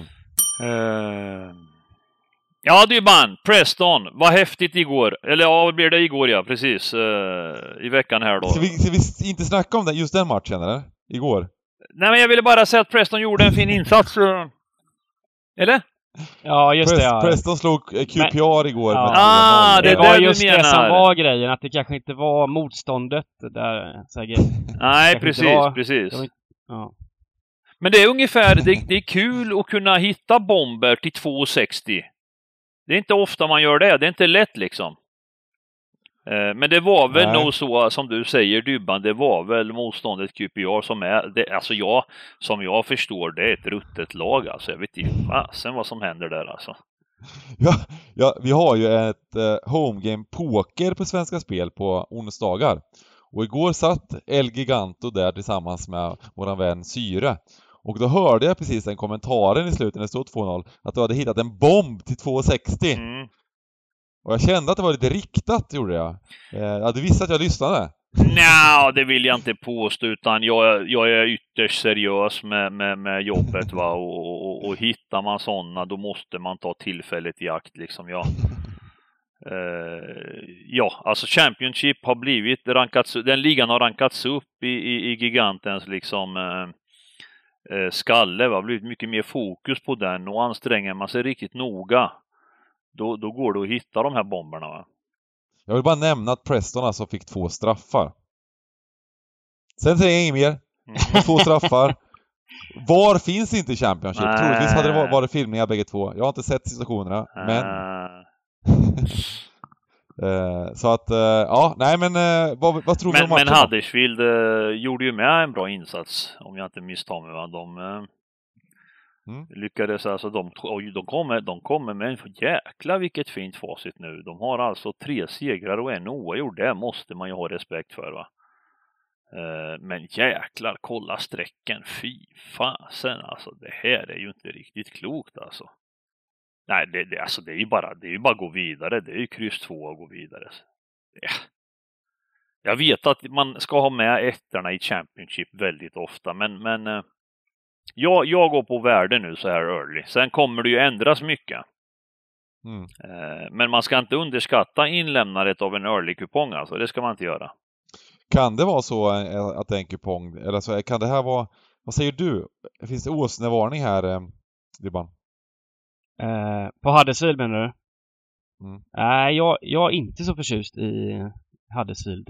Speaker 1: Ja, Dybban, Preston. Vad häftigt igår. Eller ja, vad blir det igår, ja, precis. I veckan här då.
Speaker 3: Ska vi inte snacka om just den matchen, eller? Igår?
Speaker 1: Nej, men jag ville bara säga att Preston gjorde en fin insats. Eller?
Speaker 2: Ja, just det. Ja.
Speaker 3: Preston slog QPR igår.
Speaker 2: Ja. Det var just det som var grejen. Att det kanske inte var motståndet där.
Speaker 1: Nej, precis.
Speaker 2: Ja.
Speaker 1: Men det är ungefär, det är kul att kunna hitta bomber till 2,60. Det är inte ofta man gör det. Det är inte lätt liksom. Men det var väl nog så, som du säger, Dybban, det var väl motståndet QPR som är, alltså som jag förstår, det är ett ruttet lag alltså. Jag vet inte vad som händer där alltså.
Speaker 3: Ja, vi har ju ett homegame poker på Svenska Spel på onsdagar. Och igår satt El Giganto där tillsammans med våran vän Syre. Och då hörde jag precis den kommentaren i slutet när det stod 2-0, att du hade hittat en bomb till 2,60. Och jag kände att det var lite riktat, gjorde jag. Du visste att jag lyssnade.
Speaker 1: Nej, det vill jag inte påstå, utan jag är ytterst seriös med jobbet, va? Och hittar man sådana, då måste man ta tillfället i akt liksom, ja. Alltså Championship har blivit den ligan har rankats upp i gigantens liksom skalle, va? Blivit mycket mer fokus på den, och anstränger man sig riktigt noga, då går det att hitta de här bomberna, va?
Speaker 3: Jag vill bara nämna att Preston alltså fick 2 straffar. Sen säger jag inget mer. 2 straffar. VAR finns inte i Championship. Troligtvis hade det varit filmningar bägge två. Jag har inte sett situationerna, men... så att, vad tror du om matchen?
Speaker 1: Men Huddersfield gjorde ju med en bra insats, om jag inte misstar mig, va? De lyckades, alltså de kommer med en jäkla vilket fint facit nu. De har alltså 3 segrar och en oavgjord. Det måste man ju ha respekt för, va? Men jäklar, kolla sträcken. Fy fasen, alltså det här är ju inte riktigt klokt alltså. Nej, det är ju bara att gå vidare. Det är ju kryss 2 och gå vidare. Ja. Jag vet att man ska ha med ettorna i Championship väldigt ofta, men jag går på värde nu så här early. Sen kommer det ju ändras mycket. Men man ska inte underskatta inlämnandet av en early-kupong, alltså. Det ska man inte göra.
Speaker 3: Kan det vara så att det är en kupong? Eller så kan det här vara... Vad säger du? Finns det åsnevarning här Dybban?
Speaker 2: På Huddersfield menar du?
Speaker 3: Mm.
Speaker 2: Nej, jag är inte så förtjust i Huddersfield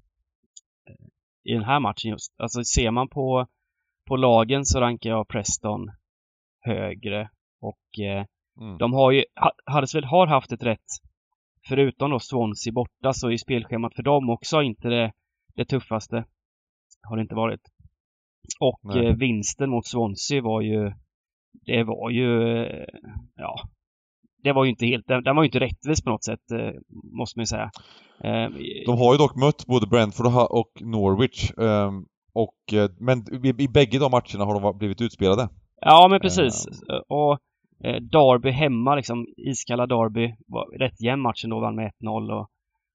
Speaker 2: i den här matchen just. Alltså ser man på lagen så rankar jag Preston högre och de har ju Huddersfield har haft ett rätt, förutom då Swansea borta, så är spelschemat för dem också inte det tuffaste. Har det inte varit. Och vinsten mot Swansea var ju inte helt, den var ju inte rättvis på något sätt, måste man ju säga.
Speaker 3: De har ju dock mött både Brentford och Norwich, men i bägge de matcherna har de blivit utspelade.
Speaker 2: Ja, men precis. Och Derby hemma, liksom iskalla Derby, var rätt jämn matchen då, vann med 1-0 och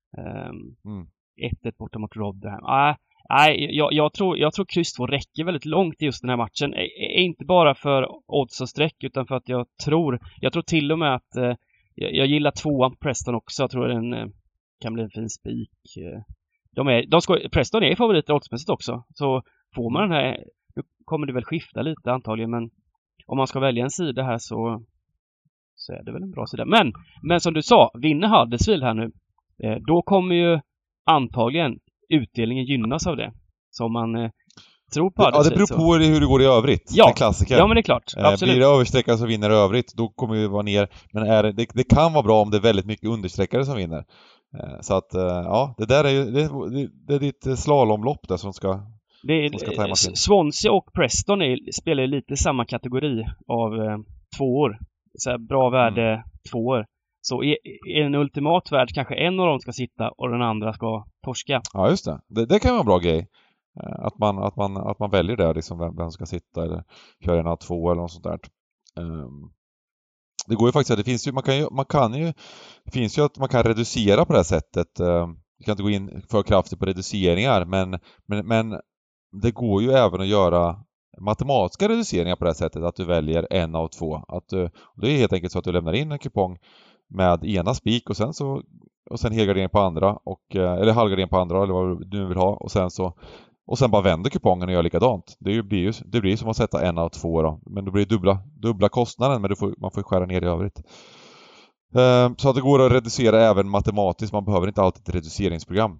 Speaker 2: 1-1 borta mot Rotherham. Nej, jag tror kryss 2 räcker väldigt långt i just den här matchen. Inte bara för odds och streck, utan för att jag tror till och med att jag gillar 2an på Preston också. Jag tror den kan bli en fin spik. Preston är favoriter oddsmässigt också. Så får man den här, nu kommer det väl skifta lite antagligen, men om man ska välja en sida här så är det väl en bra sida. Men som du sa, vinner Huddersfield här nu, då kommer ju antagligen utdelningen gynnas av det. Så om man tror på Huddersfield.
Speaker 3: Ja, det beror på hur det går i övrigt.
Speaker 2: Ja,
Speaker 3: klassiker.
Speaker 2: Ja, men det är klart. Absolut.
Speaker 3: Blir det översträckare så vinner det övrigt, då kommer det vara ner. Men det kan vara bra om det är väldigt mycket understräckare som vinner. Så att, ja, det där är ju det är ditt slalomlopp där som ska tajmas in.
Speaker 2: Swansea och Preston spelar ju lite samma kategori av tvåor. Så här, bra värde tvåor. Så är en ultimat värld kanske en av dem ska sitta och den andra ska torska.
Speaker 3: Ja, just det. Det kan vara en bra grej. Att man väljer det, liksom vem ska sitta eller köra en av två eller något sånt där. Det går ju faktiskt att det finns ju det finns ju att man kan reducera på det här sättet. Vi kan inte gå in för kraftigt på reduceringar, men det går ju även att göra matematiska reduceringar på det här sättet, att du väljer en av två. Det är helt enkelt så att du lämnar in en kupong med ena spik och sen helgardering på andra eller halvgardering på andra eller vad du nu vill ha och sen bara vänder kupongen och gör likadant. Det blir som att sätta en av två då, men då blir det dubbla kostnaden, men man får skära ner i övrigt. Så att det går att reducera även matematiskt, man behöver inte alltid ett reduceringsprogram.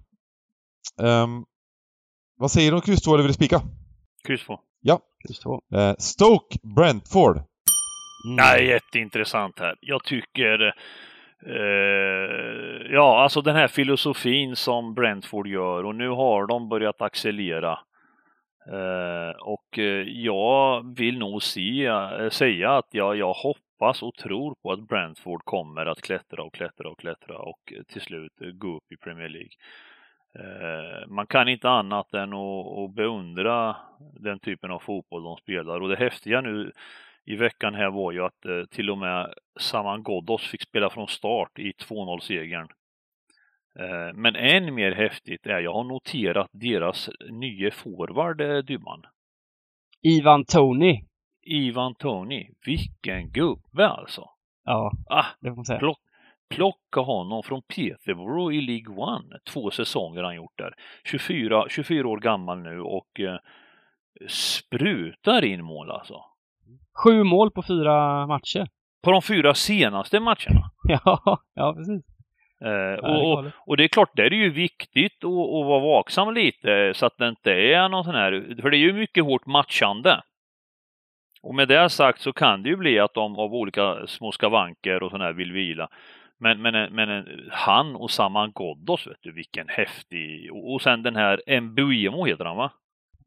Speaker 3: Vad säger du om kryss 2 eller vill du spika?
Speaker 1: Kryss 2.
Speaker 3: Ja.
Speaker 2: Kryss 2.
Speaker 3: Stoke Brentford.
Speaker 1: Nej, jätteintressant här. Jag tycker alltså den här filosofin som Brentford gör, och nu har de börjat accelerera. Och jag vill nog säga att jag hoppas och tror på att Brentford kommer att klättra och till slut gå upp i Premier League. Man kan inte annat än att beundra den typen av fotboll de spelar, och det häftiga nu i veckan här var ju att till och med Saman Ghoddos fick spela från start i 2-0-segern. Men än mer häftigt är, jag har noterat deras nya forward, Dybban. Ivan Toney. Vilken gubbe alltså.
Speaker 2: Ja, det får man säga.
Speaker 1: Plocka honom från Peterborough i League One. 2 säsonger han gjort där. 24 år gammal nu och sprutar in mål alltså.
Speaker 2: 7 mål på 4 matcher.
Speaker 1: På de 4 senaste matcherna.
Speaker 2: Ja, precis.
Speaker 1: Och det är klart, det är ju viktigt att vara vaksam lite så att det inte är någon sån här, för det är ju mycket hårt matchande. Och med det sagt så kan det ju bli att de av olika små skavanker och sån här vill vila. Men han och Saman Ghoddos, vet du, vilken häftig. Och sen den här Mbuemo heter han, va?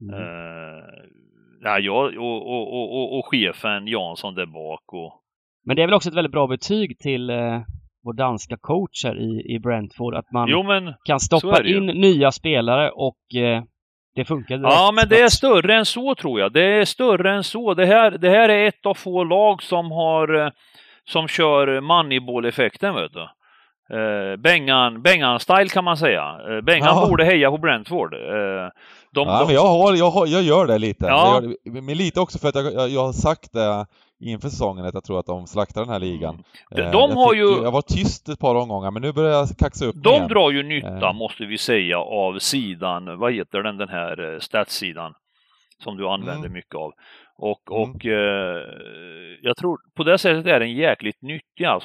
Speaker 1: Och chefen Jansson där bak.
Speaker 2: Men det är väl också ett väldigt bra betyg till vår danska coach här i Brentford, att man kan stoppa in nya spelare och det funkar direkt.
Speaker 1: Ja, men det är större än så, tror jag. Det är större än så. Det här är ett av få lag som kör Moneyball-effekten, vet du. Bengan-style kan man säga. Bengan borde heja på Brentford.
Speaker 3: Men jag gör det lite. Ja. Men lite också för att jag har sagt det inför säsongen att jag tror att de slaktar den här ligan. Jag var tyst ett par omgångar, men nu börjar jag kaxa upp
Speaker 1: igen. De drar ju nytta, måste vi säga, av sidan. Vad heter den här statssidan som du använder mycket av. Och jag tror på det sättet är den jäkligt nyttig. Alltså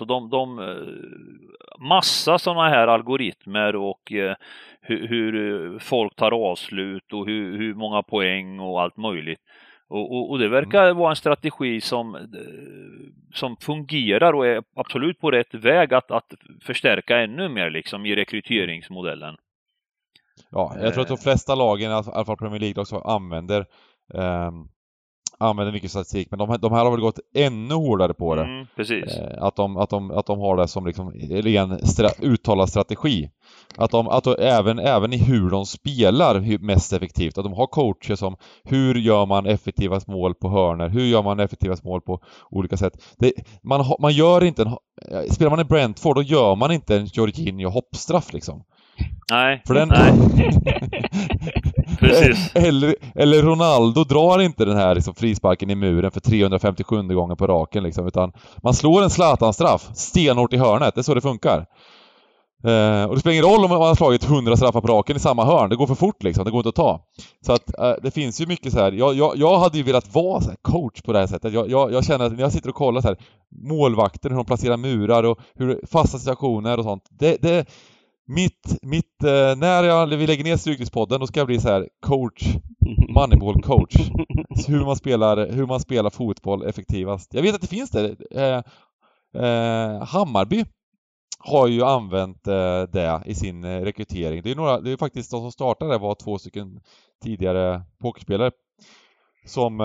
Speaker 1: massa sådana här algoritmer och hur folk tar avslut och hur många poäng och allt möjligt. Och det verkar vara en strategi som fungerar och är absolut på rätt väg att förstärka ännu mer liksom i rekryteringsmodellen.
Speaker 3: Ja, jag tror att de flesta lagen, i alla fall Premier League också, använder mycket statistik, men de här har väl gått ännu hårdare på det.
Speaker 1: Precis.
Speaker 3: Att de har det som liksom ren uttalad strategi. Att även i hur de spelar mest effektivt. Att de har coacher som hur gör man effektivast mål på hörnor? Hur gör man effektivast mål på olika sätt? Man gör inte spelar man i Brentford, då gör man inte en Jorginho hoppstraff liksom.
Speaker 1: Nej.
Speaker 3: För den...
Speaker 1: Nej. Precis.
Speaker 3: Eller Ronaldo drar inte den här liksom frisparken i muren för 357 gången på raken liksom, utan man slår en Zlatan-straff stenhårt i hörnet. Det är så det funkar. Och det spelar ingen roll om man har slagit 100 straffar på raken i samma hörn. Det går för fort liksom, det går inte att ta. Så att det finns ju mycket så här. Jag hade ju velat vara så här coach på det här sättet. Jag känner att när jag sitter och kollar så här målvakter, hur de placerar murar och hur fasta situationer och sånt. När vi lägger ner Strykespodden, då ska jag bli så här coach, Moneyball coach. Hur man spelar fotboll effektivast. Jag vet att det finns det. Hammarby har ju använt det i sin rekrytering. Det är faktiskt de som startade det var 2 stycken tidigare pokerspelare som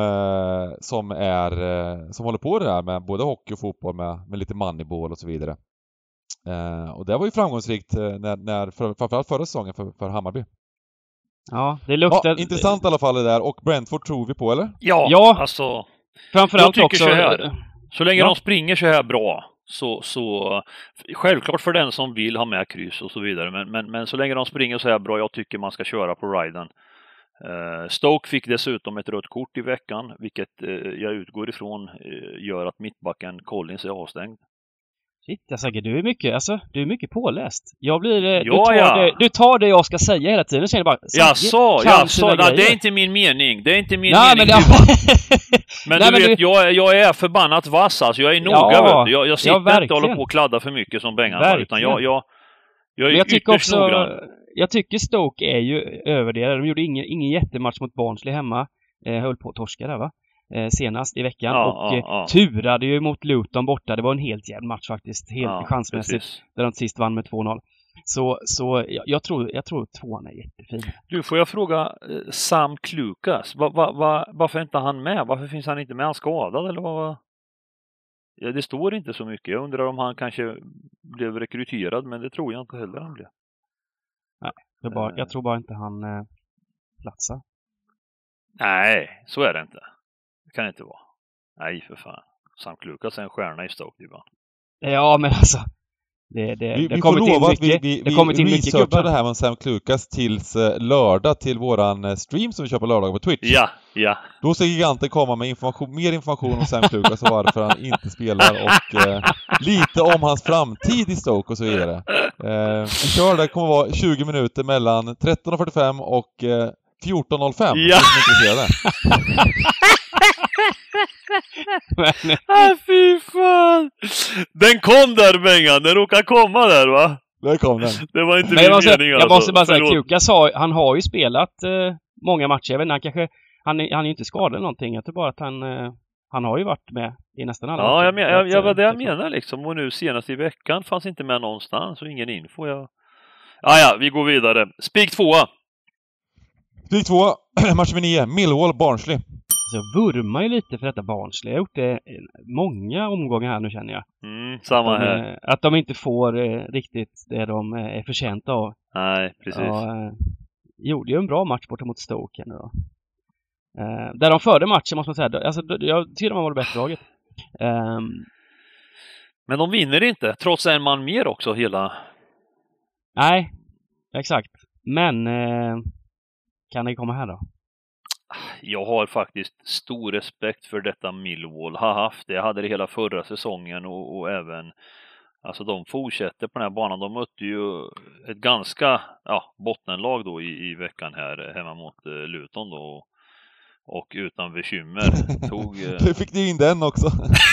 Speaker 3: håller på det där med både hockey och fotboll med lite Moneyball och så vidare. Och det var ju framgångsrikt framförallt förra säsongen för Hammarby.
Speaker 2: Ja, det luktar...
Speaker 3: Ja, intressant i alla fall det där. Och Brentford tror vi på, eller?
Speaker 1: Ja. Alltså...
Speaker 2: Framförallt också...
Speaker 1: Så här, så länge de springer så här bra, så självklart för den som vill ha med kryss och så vidare. Men så länge de springer så här bra, jag tycker man ska köra på riden. Stoke fick dessutom ett rött kort i veckan, vilket jag utgår ifrån gör att mittbacken Collins är avstängd.
Speaker 2: Shit, du är mycket påläst. Jag blir... Du tar det jag ska säga hela tiden. Jag bara,
Speaker 1: det är inte min mening. Det är inte min mening. Men du vet, jag är förbannat vass. Alltså, jag är noga. Jag sitter inte och håller på och kladdar för mycket som Bengan. Utan jag är ytterst noggrann.
Speaker 2: Jag tycker Stoke är ju överdelade. De gjorde ingen jättematch mot Barnsley hemma. Höll på att torska där, va? Senast i veckan turade ju mot Luton borta. Det var en helt jämn match faktiskt, helt chansmässigt, där de sist vann med 2-0. Så jag tror 2-an är jättefin.
Speaker 1: Du, får jag fråga Sam Clucas, varför är inte han med? Varför finns han inte med? Han skadad eller vad? Ja, det står inte så mycket. Jag undrar om han kanske blev rekryterad, men det tror jag inte heller han blev.
Speaker 2: Nej, jag tror bara inte han platsar.
Speaker 1: Nej, så är det inte. Det kan inte vara. Nej, för fan. Sam Clucas är en stjärna i Stoke ibland.
Speaker 2: Ja, men alltså...
Speaker 3: Vi får lova att vi researchar det här med Sam Clucas tills lördag till våran stream som vi kör på lördag på Twitch.
Speaker 1: Ja.
Speaker 3: Då ska Giganten komma med mer information om Sam Clucas och varför han inte spelar och lite om hans framtid i Stoke och så vidare. Vi kör det kommer vara 20 minuter mellan 13.45 och 14.05.
Speaker 1: Ja. Fy fan. Den kom där, Bengan. Den råkar komma där, va?
Speaker 3: Där kom den.
Speaker 1: Det var inte min mening.
Speaker 2: Jag måste bara säga, Clucas han har ju spelat många matcher. Jag vet inte, han är ju inte skadad eller någonting. Jag tror bara att han har ju varit med i nästan alla matcher.
Speaker 1: Jag var det jag menar liksom. Och nu senast i veckan fanns inte med någonstans och ingen info. Ja, vi går vidare. Spik 2.
Speaker 3: Spik 2, match med 9. Millwall, Barnsley.
Speaker 2: Så jag vurmar ju lite för detta Barnsley. Jag har gjort det många omgångar här nu, känner jag.
Speaker 1: Samma här.
Speaker 2: Att de inte får riktigt det de är förtjänta av.
Speaker 1: Nej, precis.
Speaker 2: Gjorde ju en bra match borta mot Stoke nu då. Där de förde matchen, måste man säga. Alltså, jag tycker de var det bättre laget.
Speaker 1: Men de vinner inte, trots en man mer också hela...
Speaker 2: Nej, exakt. Men kan det komma här då?
Speaker 1: Jag har faktiskt stor respekt för detta Millwall. Har haft det. Jag hade det hela förra säsongen och även... Alltså de fortsätter på den här banan. De mötte ju ett ganska bottenlag då i veckan här hemma mot Luton då. och utan bekymmer tog...
Speaker 3: Du fick du in den också.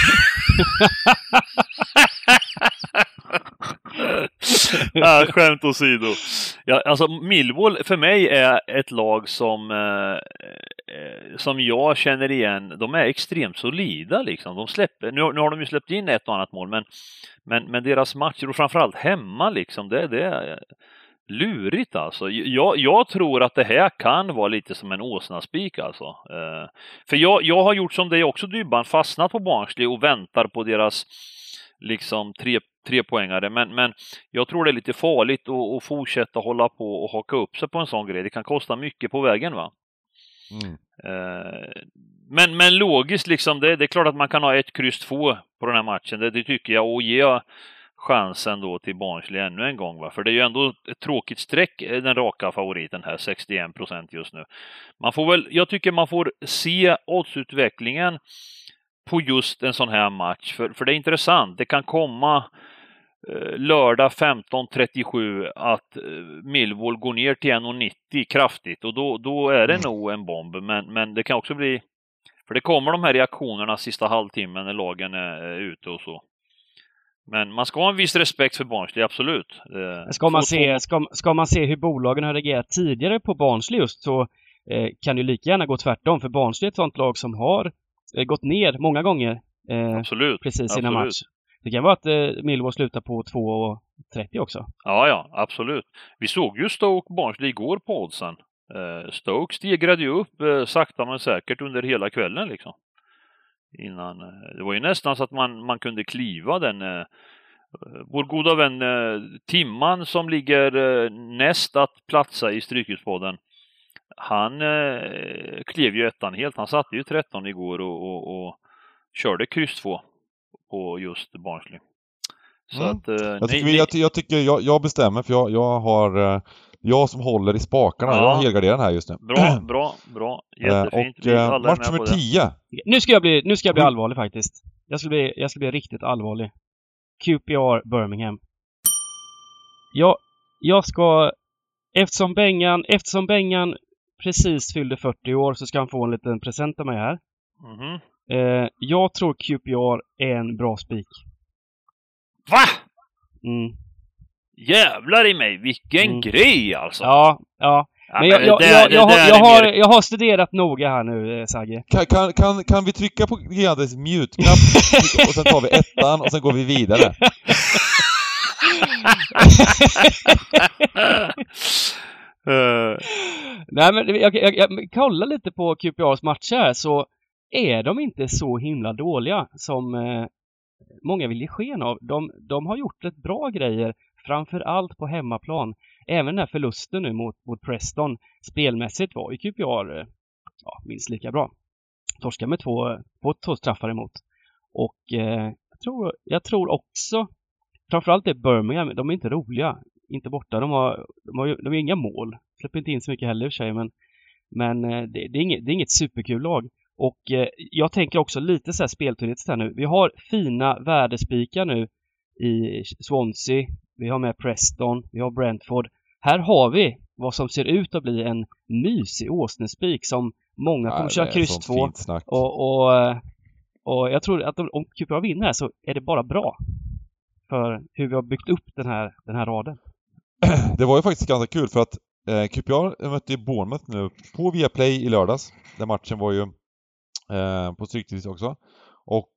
Speaker 1: Skämt åsido. Ja, alltså Millwall för mig är ett lag som jag känner igen. De är extremt solida liksom. De släpper, nu har de ju släppt in ett och annat mål, men deras matcher och framförallt hemma liksom, det är lurigt alltså. Jag tror att det här kan vara lite som en åsnaspik alltså. För jag har gjort som det också, Dybban, fastnat på Barnsley och väntar på deras liksom tre poängare, men jag tror det är lite farligt att fortsätta hålla på och haka upp sig på en sån grej. Det kan kosta mycket på vägen, va? Men logiskt liksom, det är klart att man kan ha 1-2 på den här matchen. Det tycker jag, och ge chansen då till Barnsley ännu en gång, va? För det är ju ändå ett tråkigt streck, den raka favoriten här, 61% just nu. Jag tycker man får se oddsutvecklingen på just en sån här match, för det är intressant. Det kan komma lördag 15:37 att Millwall går ner till 1,90 kraftigt, och då är det nog en bomb, men det kan också bli, för det kommer de här reaktionerna sista halvtimmen när lagen är ute och så. Men man ska ha en viss respekt för Barnsley, absolut.
Speaker 2: Ska man se hur bolagen har reagerat tidigare på Barnsley just, så kan det lika gärna gå tvärtom, för Barnsley är ett sånt lag som har gått ner många gånger precis innan match. Det kan vara att Millwall slutar på 2,30 också.
Speaker 1: Ja, absolut. Vi såg ju Stoke Barnsley igår på oddsen. Stoke stegrade ju upp sakta men säkert under hela kvällen liksom. Innan, det var ju nästan så att man kunde kliva den. Vår goda vän Timman som ligger näst att platsa i Strykhuspodden. Han klev ju ettan helt. Han satte ju 13 igår och körde kryss 2 på just Barnsley. Så att,
Speaker 3: jag bestämmer, för jag har jag som håller i spakarna. Jag har helgarderat här just nu.
Speaker 1: Bra. Jättefint.
Speaker 3: Och match nummer 10.
Speaker 2: Nu ska jag bli allvarlig faktiskt. Jag ska bli riktigt allvarlig. QPR Birmingham. Jag ska, eftersom Bengan precis fyllde 40 år, så ska han få en liten present av mig här. Jag tror QPR är en bra spik.
Speaker 1: Va? Jävlar i mig, vilken grej alltså.
Speaker 2: Ja. Men jag har studerat noga här nu, Sagge.
Speaker 3: Kan vi trycka på Gades mute-knapp och sen tar vi ettan och sen går vi vidare.
Speaker 2: Nej, men jag kollar lite på QPRs matcher, så är de inte så himla dåliga som många vill ge sken av. De har gjort rätt bra grejer, framförallt på hemmaplan. Även den här förlusten nu mot Preston spelmässigt var ju QPR minst lika bra. Torska med två straffar emot. Och jag tror också, framförallt det Birmingham, de är inte roliga. Inte borta. De har inga mål. Släpper inte in så mycket heller i sig, men det är inget superkul lag. Och jag tänker också lite så här spelteoretiskt här nu. Vi har fina värdespikar nu i Swansea. Vi har med Preston. Vi har Brentford. Här har vi vad som ser ut att bli en mysig åsnespik som många kommer köra kryss 2. Och jag tror att om QPR vinner här så är det bara bra för hur vi har byggt upp den här raden.
Speaker 3: Det var ju faktiskt ganska kul, för att QPR mötte ju Bournemouth nu på Viaplay i lördags. Den matchen var ju på Stryktid också. Och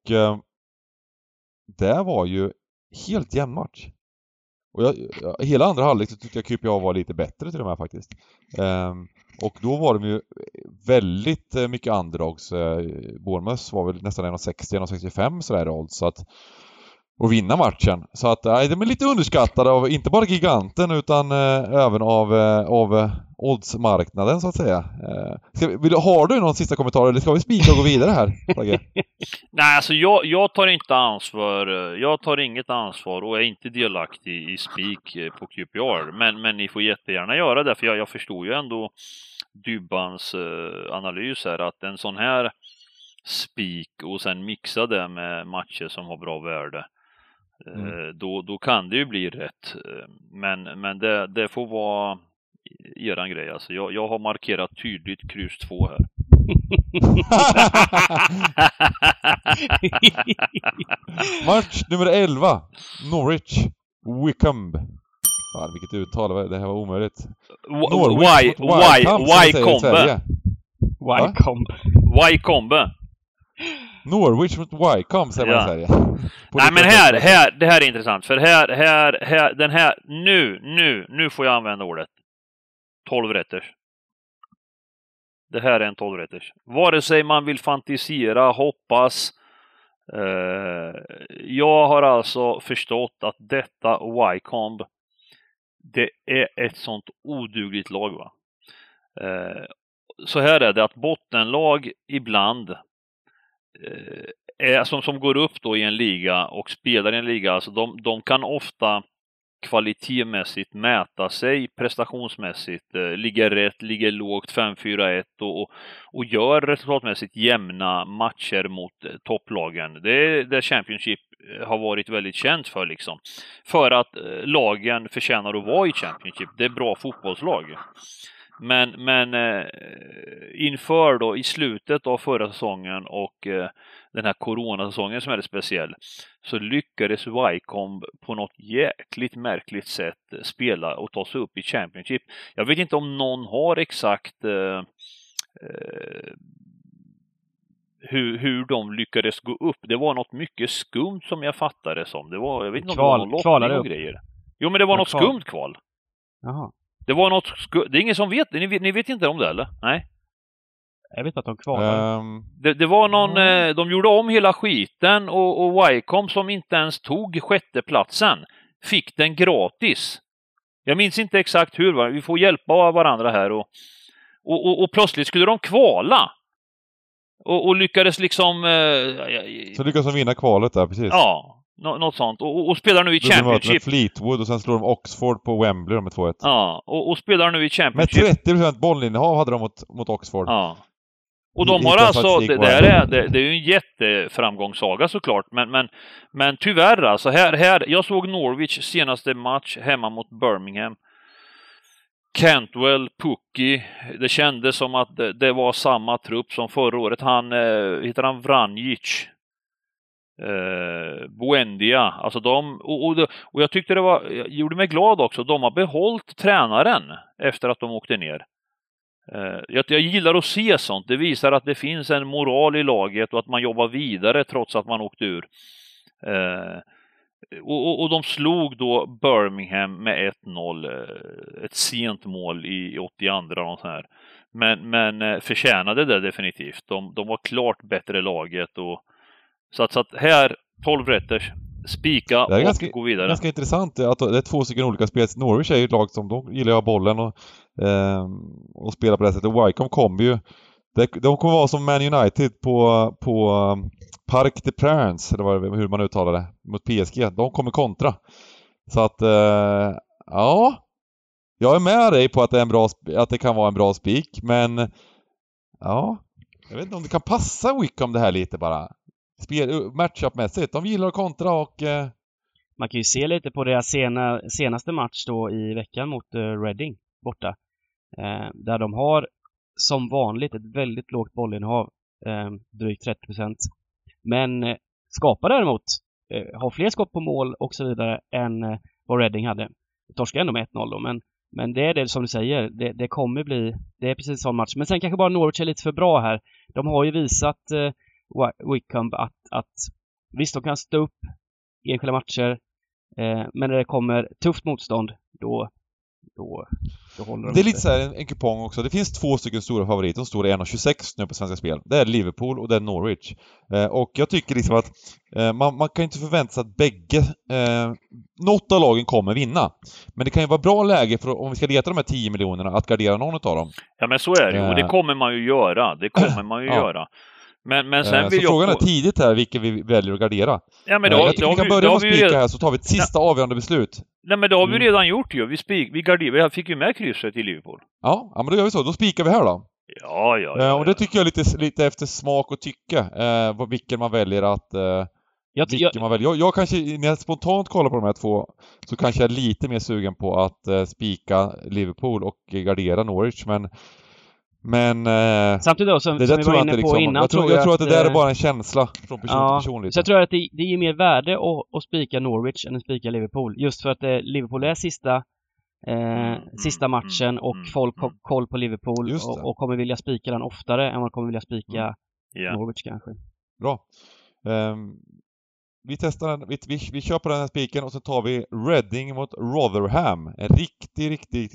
Speaker 3: det var ju helt jämn match. Och hela andra halvlek så tyckte jag QPR var lite bättre till de här faktiskt. Och då var de ju väldigt mycket underdogs. Bournemouth var väl nästan 1,60-1,65 sådär odds, så att och vinna matchen. Så att de är lite underskattade av inte bara giganten utan även av oddsmarknaden så att säga. Har du någon sista kommentar eller ska vi spika och gå vidare här?
Speaker 1: Nej, alltså jag tar inte ansvar. Jag tar inget ansvar och är inte delaktig i spik på QPR. Men ni får jättegärna göra det, för jag förstår ju ändå Dybbans analys här, att en sån här spik och sen mixa det med matcher som har bra värde. Då kan det ju bli rätt. Men det får vara eran grej. Alltså jag har markerat tydligt kryss 2 här.
Speaker 3: Match nummer 11. Norwich. Wycombe. Ja, vilket uttal, det här var omöjligt.
Speaker 1: Wycombe.
Speaker 3: Norwich mot Wycombe säger man i Sverige.
Speaker 1: Nej, men det här är intressant. För här den här, nu får jag använda ordet 12-rätters. Det här är en 12-rätters. Vare sig man vill fantisera, hoppas. Jag har alltså förstått att detta Wycombe, det är ett sånt odugligt lag, va. Så här är det, att bottenlag ibland är som går upp då i en liga och spelar i en liga, alltså de kan ofta kvalitetsmässigt mäta sig prestationsmässigt, ligger rätt, ligger lågt 5-4-1 och gör resultatmässigt jämna matcher mot topplagen. Det är det Championship har varit väldigt känt för, liksom. För att lagen förtjänar att vara i Championship. Det är bra fotbollslag. Men inför då i slutet av förra säsongen och den här coronasäsongen som är det speciell, så lyckades Wycombe på något jäkligt märkligt sätt spela och ta sig upp i Championship. Jag vet inte om någon har exakt hur de lyckades gå upp. Det var något mycket skumt som jag fattade som. Det var, jag vet inte om det var någon lottning och grejer. Jo, men det var något skumt kval.
Speaker 2: Jaha.
Speaker 1: Det var något det är ingen som vet. Ni vet inte om det, eller? Nej.
Speaker 2: Jag vet att de kvalade.
Speaker 1: Det var någon... De gjorde om hela skiten och Wycombe, som inte ens tog sjätte platsen, fick den gratis. Jag minns inte exakt hur. Va? Vi får hjälpa varandra här. Och plötsligt skulle de kvala. Och lyckades liksom...
Speaker 3: Så lyckades de vinna kvalet där, precis.
Speaker 1: Ja. Något sånt. Och spelar nu i Championship.
Speaker 3: Fleetwood och sen slår de Oxford på Wembley med 2-1.
Speaker 1: Ja, och spelar nu i Championship.
Speaker 3: Med 30% bollinnehav hade de mot Oxford.
Speaker 1: Ja. Och de har alltså, det är ju en jätteframgångssaga såklart, men tyvärr alltså, här jag såg Norwich senaste match hemma mot Birmingham. Cantwell, Pukki, det kändes som att det var samma trupp som förra året. Heter han Vranjic? Buendia, alltså och jag tyckte jag gjorde mig glad också. De har behållit tränaren efter att de åkte ner. Jag gillar att se sånt. Det visar att det finns en moral i laget och att man jobbar vidare trots att man åkte ur. Och de slog då Birmingham med 1-0, ett sent mål i 82 och så här. Men förtjänade det definitivt. De var klart bättre laget och så att här 12-rätters spika och gå vidare. Det är
Speaker 3: ganska intressant att det är 2 stycken olika spel. Norwich är ju ett lag som de gillar att ha bollen och spela på det sättet. Wycombe kommer ju... De kommer vara som Man United på Parc des Princes, eller hur man uttalar det, mot PSG. De kommer kontra. Så att, ja... Jag är med dig på att det kan vara en bra spik, men... Ja... Jag vet inte om det kan passa Wycombe det här lite bara. Matchup-mässigt. De gillar att kontra och...
Speaker 2: Man kan ju se lite på deras senaste match då i veckan mot Reading borta. Där de har som vanligt ett väldigt lågt bollinnehav. Drygt 30%. Men skapar däremot har fler skott på mål och så vidare än vad Reading hade. Torskar ändå med 1-0 då, men det är det som du säger. Det kommer bli... Det är precis en sån match. Men sen kanske bara Norwich är lite för bra här. De har ju visat... Wycombe att visst, de kan stå upp i enskilda matcher, men när det kommer tufft motstånd då håller de.
Speaker 3: Det är lite så här en kupong också. Det finns 2 stycken stora favoriter som står i 1,26 nu på Svenska Spel. Det är Liverpool och det är Norwich. Och jag tycker liksom att man kan inte förvänta sig att bägge något av lagen kommer vinna. Men det kan ju vara bra läge för om vi ska leta de här 10 miljonerna att gardera någon av dem.
Speaker 1: Ja, men så är det ju. Och det kommer man ju göra. Göra. Men sen vill
Speaker 3: så frågan är tidigt här vilken vi väljer att gardera.
Speaker 1: Ja, men
Speaker 3: jag tycker vi kan börja med att spika här så tar vi ett sista avgörande beslut.
Speaker 1: Nej, men det har vi redan gjort ju. Vi fick ju med krysset i Liverpool.
Speaker 3: Ja, men då gör vi så. Då spikar vi här då.
Speaker 1: Ja.
Speaker 3: Och det tycker jag lite efter smak och tycke. Vilken man väljer att... Jag kanske, när jag spontant kollar på de här 2 så kanske jag är lite mer sugen på att spika Liverpool och gardera Norwich. Men Men
Speaker 2: samtidigt då, som vi var inne på
Speaker 3: liksom,
Speaker 2: innan,
Speaker 3: jag tror att det där är bara en känsla från person till person lite.
Speaker 2: Så jag tror att det ger mer värde att spika Norwich än att spika Liverpool. Just för att Liverpool är sista matchen och folk har koll på Liverpool och kommer vilja spika den oftare än man kommer vilja spika Norwich kanske.
Speaker 3: Bra. Vi testar den, vi kör på den här spiken och så tar vi Reading mot Rotherham. En riktig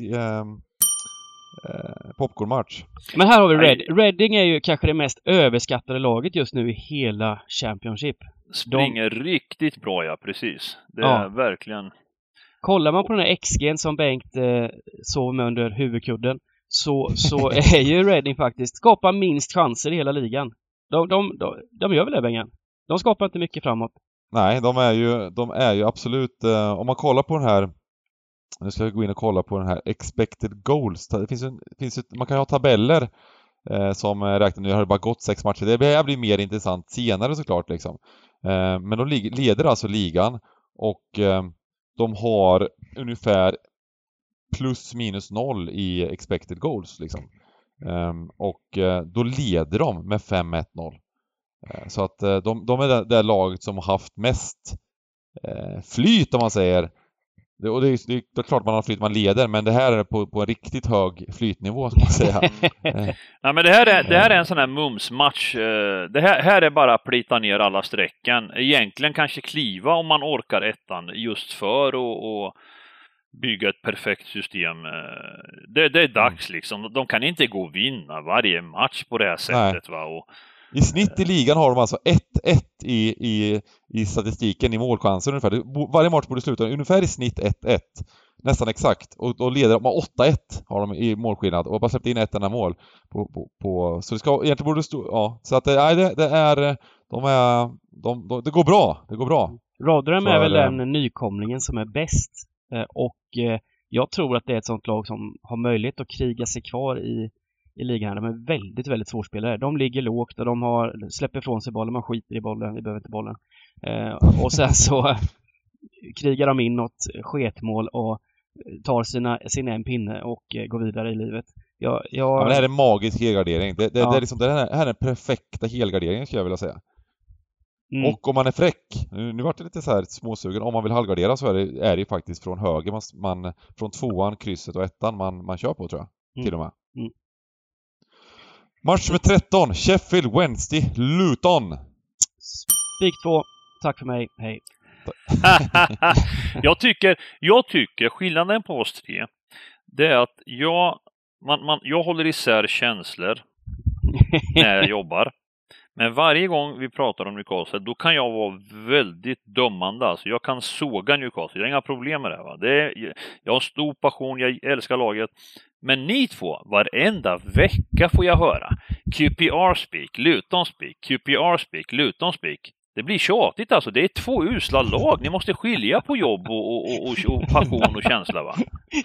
Speaker 3: popcornmatch.
Speaker 2: Men här har vi Reading är ju kanske det mest överskattade laget just nu i hela Championship.
Speaker 1: Springer riktigt bra, ja, precis. Det är verkligen...
Speaker 2: Kollar man på den här XG:n som Bengt sov med under huvudkudden så är ju Reading faktiskt skapar minst chanser i hela ligan. De gör väl det, Bengan? De skapar inte mycket framåt.
Speaker 3: Nej, de är ju absolut, om man kollar på den här, nu ska vi gå in och kolla på den här expected goals. Det finns man kan ju ha tabeller som räknar, nu har det bara gått 6 matcher. Det blir mer intressant senare såklart liksom. Men de leder alltså ligan och de har ungefär plus minus 0 i expected goals liksom. Och då leder de med 5-1-0. Så att de är det laget som har haft mest flyt, om man säger. Och det är klart man har flyt, man leder, men det här är på en riktigt hög flytnivå, ska man säga.
Speaker 1: Ja, men det här är en sån här mumsmatch. Det här är bara att plita ner alla strecken. Egentligen kanske kliva om man orkar ettan, just för att bygga ett perfekt system. Det är dags liksom. De kan inte gå och vinna varje match på det här sättet. Va? Och
Speaker 3: i snitt i ligan har de alltså 1-1 i statistiken i målchanser ungefär. Varje match borde sluta ungefär i snitt 1-1. Nästan exakt. Och då leder de med 8-1 har de i målskillnad och bara släppt in ett enda mål på så det ska egentligen borde stå, ja, så att det är det går bra. Det går bra.
Speaker 2: Rotherham är väl den nykomlingen som är bäst och jag tror att det är ett sånt lag som har möjlighet att kriga sig kvar i ligan. De är väldigt, väldigt svårspelare. De ligger lågt och de släpper ifrån sig bollen. Man skiter i bollen. Vi behöver inte bollen. Och sen så krigar de in något sketmål och tar sin en pinne och går vidare i livet. Ja,
Speaker 3: men det här är en magisk helgardering. Det är liksom, det här är den perfekta helgarderingen, skulle jag vilja säga. Och om man är fräck, nu vart det lite så här småsugen, om man vill halvgardera så är det ju faktiskt från höger, man från 2:an, krysset och 1:an man kör på, tror jag. Till och med. Match med 13, Sheffield Wednesday, Luton.
Speaker 2: Spik 2, tack för mig, hej.
Speaker 1: Jag tycker skillnaden på oss tre, det är att jag håller isär känslor när jag jobbar. Men varje gång vi pratar om Newcastle, då kan jag vara väldigt dömande. Alltså jag kan såga Newcastle, jag har inga problem med det. Va? Jag har stor passion, jag älskar laget. Men ni två, varenda vecka får jag höra QPR speak, Luton speak, QPR speak, Luton speak. Det blir tjatigt alltså, det är 2 usla lag. Ni måste skilja på jobb och passion och känsla, va?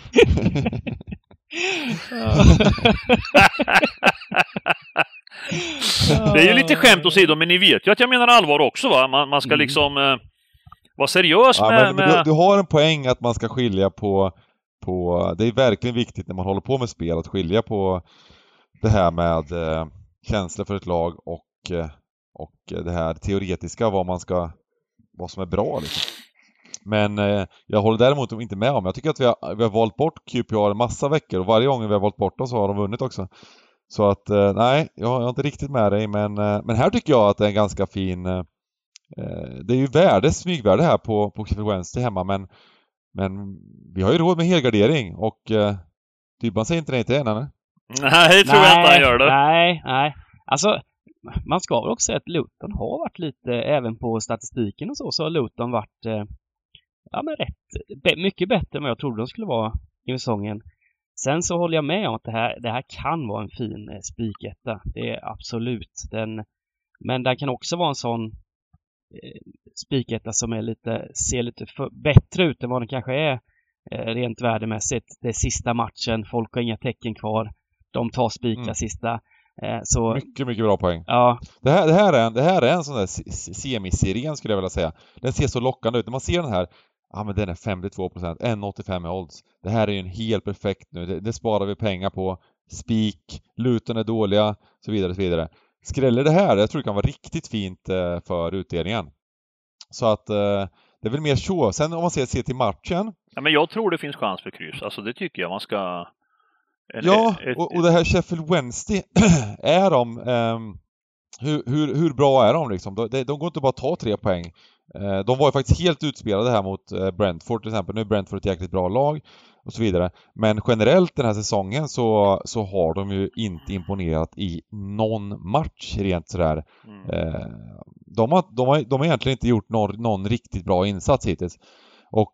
Speaker 1: Det är ju lite skämt åsido, men ni vet ju att jag menar allvar också, va? Man ska liksom vara seriös med...
Speaker 3: Du har en poäng att man ska skilja på... Det är verkligen viktigt när man håller på med spel att skilja på det här med känslor för ett lag och det här teoretiska, vad som är bra liksom. Men jag håller däremot inte med om. Jag tycker att vi har valt bort QPR en massa veckor och varje gång vi har valt bort dem så har de vunnit också. Så att nej, jag är inte riktigt med dig, men här tycker jag att det är en ganska fin det är ju smygvärde här på Sheffield Wednesday hemma, men vi har ju råd med helgardering och Dybban säger inte nej till den, eller?
Speaker 1: Nej, det tror jag inte han gör det.
Speaker 2: Nej. Alltså, man ska väl också säga att Luton har varit lite, även på statistiken och så har Luton varit mycket bättre än vad jag trodde de skulle vara i säsongen. Sen så håller jag med om att det här kan vara en fin spiketta. Det är absolut. Men den kan också vara en sån spiketta som ser lite bättre ut än vad den kanske är rent värdemässigt. Det är sista matchen, folk har inga tecken kvar. De tar spikar sista. Så... Mycket, mycket bra poäng. Ja. Det här är en sån där semiserien, skulle jag vilja säga. Den ser så lockande ut. När man ser den här, men den är 52%, 1,85 i odds. Det här är ju en helt perfekt nu. Det sparar vi pengar på.
Speaker 3: spik, Luton är dåliga, så vidare, så vidare. Skräller det här, jag tror det kan vara riktigt fint för utdelningen. Så att det är väl mer så. Sen om man ser till matchen.
Speaker 1: Ja, men jag tror det finns chans för kryss. Alltså det tycker jag man ska...
Speaker 3: Och det här Sheffield Wednesday, är de... hur bra är de liksom? De går inte bara att ta 3 poäng. De var ju faktiskt helt utspelade här mot Brentford till exempel. Nu är Brentford ett jäkligt bra lag och så vidare. Men generellt den här säsongen så har de ju inte imponerat i någon match rent sådär. De har egentligen inte gjort någon riktigt bra insats hittills. Och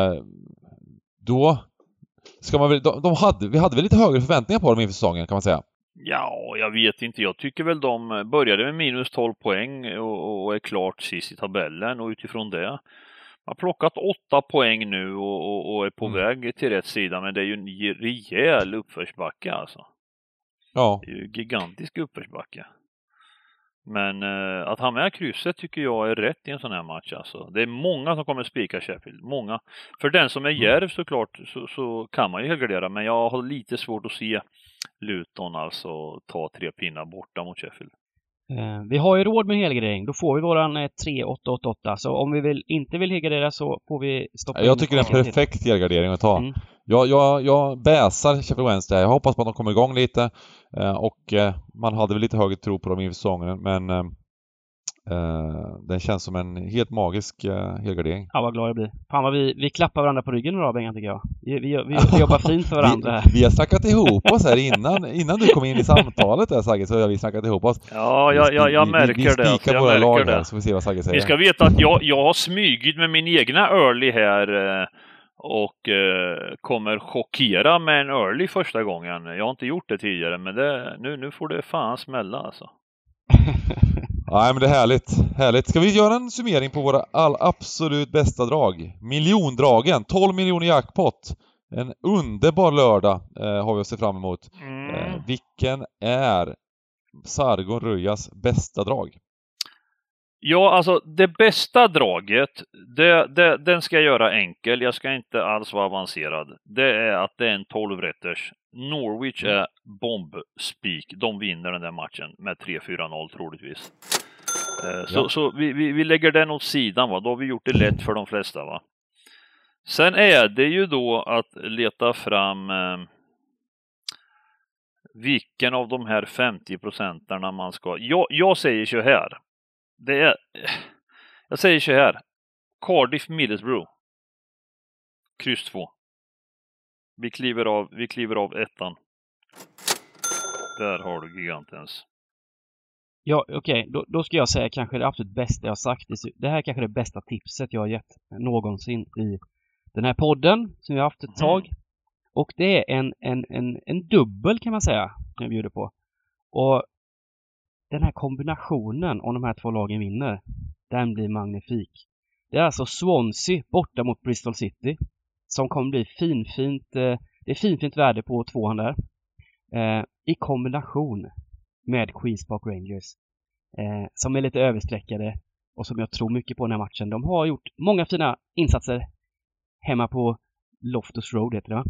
Speaker 3: då ska man väl, vi hade väl lite högre förväntningar på dem inför säsongen, kan man säga.
Speaker 1: Ja, jag vet inte. Jag tycker väl de började med minus 12 poäng och är klart sist i tabellen, och utifrån det man har plockat 8 poäng nu och är på väg till rätt sida, men det är ju en rejäl uppförsbacke alltså.
Speaker 3: Ja.
Speaker 1: Det är ju gigantisk uppförsbacke. Men att ha med krysset tycker jag är rätt i en sån här match alltså. Det är många som kommer spika Sheffield, många. För den som är djärv såklart så kan man ju helgardera, men jag har lite svårt att se Luton alltså ta 3 pinnar borta mot Sheffield.
Speaker 2: Vi har ju råd med helgardering. Då får vi våran 3-8-8-8. Så om vi inte vill helgardera så får vi stoppa in.
Speaker 3: Jag tycker det är en perfekt helgardering att ta. Jag bäsar Sheffield Wednesday. Jag hoppas på att de kommer igång lite. Och man hade väl lite högre tro på dem inför säsongen. Men den känns som en helt magisk helgardering.
Speaker 2: Ja, vad glad jag blir. Fan vad vi klappar varandra på ryggen idag, Bengan, tycker jag. Vi jobbar fint för varandra här.
Speaker 3: Vi har snackat ihop oss här innan du kom in i samtalet där, Sagge, så har vi snackat ihop oss.
Speaker 1: Ja, jag märker det.
Speaker 3: Vi spikar våra lag här, så vi ser vad Sagge säger.
Speaker 1: Ni ska veta att jag har smygit med min egna early här och kommer chockera med en early första gången. Jag har inte gjort det tidigare, men nu får det fan smälla alltså.
Speaker 3: Nej, men det är härligt. Ska vi göra en summering på våra absolut bästa drag? Miljondragen, 12 miljoner jackpot. En underbar lördag har vi att se fram emot. Vilken är Sargon Röjas bästa drag? Ja,
Speaker 1: alltså det bästa draget, den ska jag göra enkel. Jag ska inte alls vara avancerad. Det är att det är en 12-rätters. Norwich är bombspik. De vinner den där matchen med 3-4-0 troligtvis. Så vi lägger den åt sidan, va? Då har vi gjort det lätt för de flesta, va? Sen är det ju då att leta fram vilken av de här 50% man ska... Jag säger så här. Jag säger så här. Cardiff Middlesbrough. Kryss 2. Vi kliver av ettan. Där har du gigantens.
Speaker 2: Ja, okej. Då ska jag säga kanske det absolut bästa jag har sagt. Det här är kanske det bästa tipset jag har gett någonsin i den här podden som vi har haft ett tag. Och det är en dubbel, kan man säga, som jag bjuder på. Och den här kombinationen, om de här två lagen vinner, den blir magnifik. Det är alltså Swansea borta mot Bristol City som kommer bli det är finfint värde på 2:an där. I kombination med Queens Park Rangers som är lite översträckade och som jag tror mycket på den här matchen. De har gjort många fina insatser hemma på Loftus Road, heter det, va?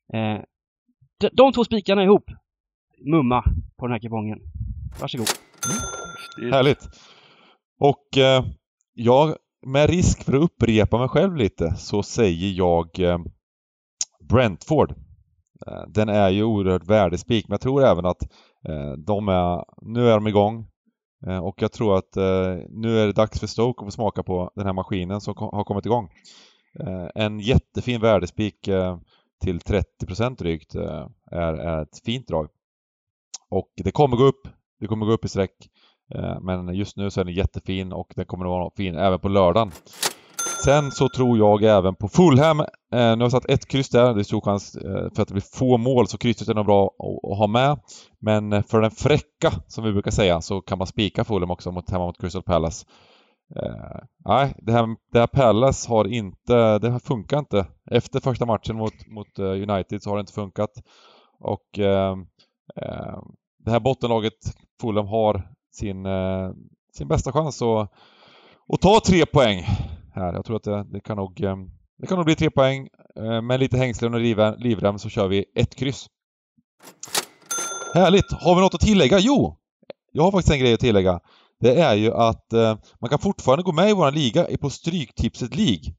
Speaker 2: De två spikarna ihop. Mumma på den här kupongen. Varsågod.
Speaker 3: Härligt. Och jag, med risk för att upprepa mig själv lite, så säger jag Brentford. Den är ju oerhört värdespik, men jag tror även att nu är de igång. Och jag tror att nu är det dags för Stoke att få smaka på den här maskinen som har kommit igång. En jättefin värdespik till 30% drygt är ett fint drag. Och det kommer gå upp i sträck. Men just nu så är den jättefin och den kommer att vara fin även på lördagen. Sen så tror jag även på Fulham. Nu har jag satt ett kryss där. Det är stor chans för att det blir få mål, så krysset är nog bra att ha med. Men för den fräcka, som vi brukar säga, så kan man spika Fulham också hemma mot Crystal Palace. Nej, det här Palace det funkar inte. Efter första matchen mot United så har det inte funkat. Och det här bottenlaget Fulham har sin bästa chans att ta 3 poäng här. Jag tror att det kan nog bli 3 poäng. Med lite hängslen och livrem så kör vi ett kryss. Härligt! Har vi något att tillägga? Jo! Jag har faktiskt en grej att tillägga. Det är ju att man kan fortfarande gå med i våran liga på Stryktipset League.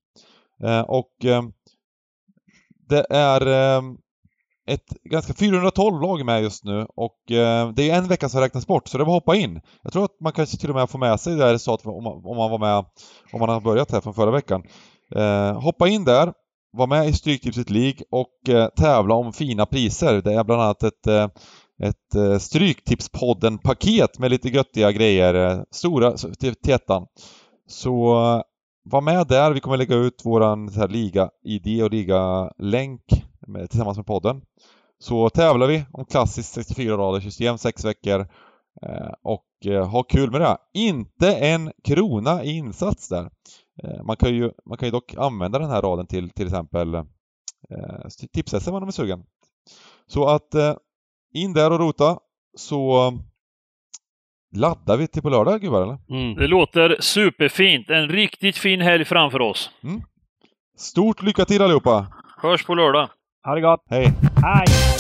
Speaker 3: Det är ett ganska 412 lag med just nu och det är en vecka som räknas bort, så det var hoppa in. Jag tror att man kanske till och med får med sig det här resultatet om man var med, om man har börjat här från förra veckan. Hoppa in där, var med i Stryktipset League och tävla om fina priser. Det är bland annat ett Stryktipspodden-paket med lite göttiga grejer, stora till ettan. Så var med där, vi kommer lägga ut våran så här liga-ID och liga-länk tillsammans med podden. Så tävlar vi om klassiskt 64-raders system 6 veckor och ha kul med det. Inte en krona i insats där. Man kan ju dock använda den här raden till exempel tips-SM om man är sugen. Så att in där och rota, så laddar vi till på lördag, gubbar, eller?
Speaker 1: Det låter superfint. En riktigt fin helg framför oss.
Speaker 3: Stort lycka till allihopa!
Speaker 1: Hörs på lördag.
Speaker 2: Ha det gott!
Speaker 3: Hej!
Speaker 2: Hej!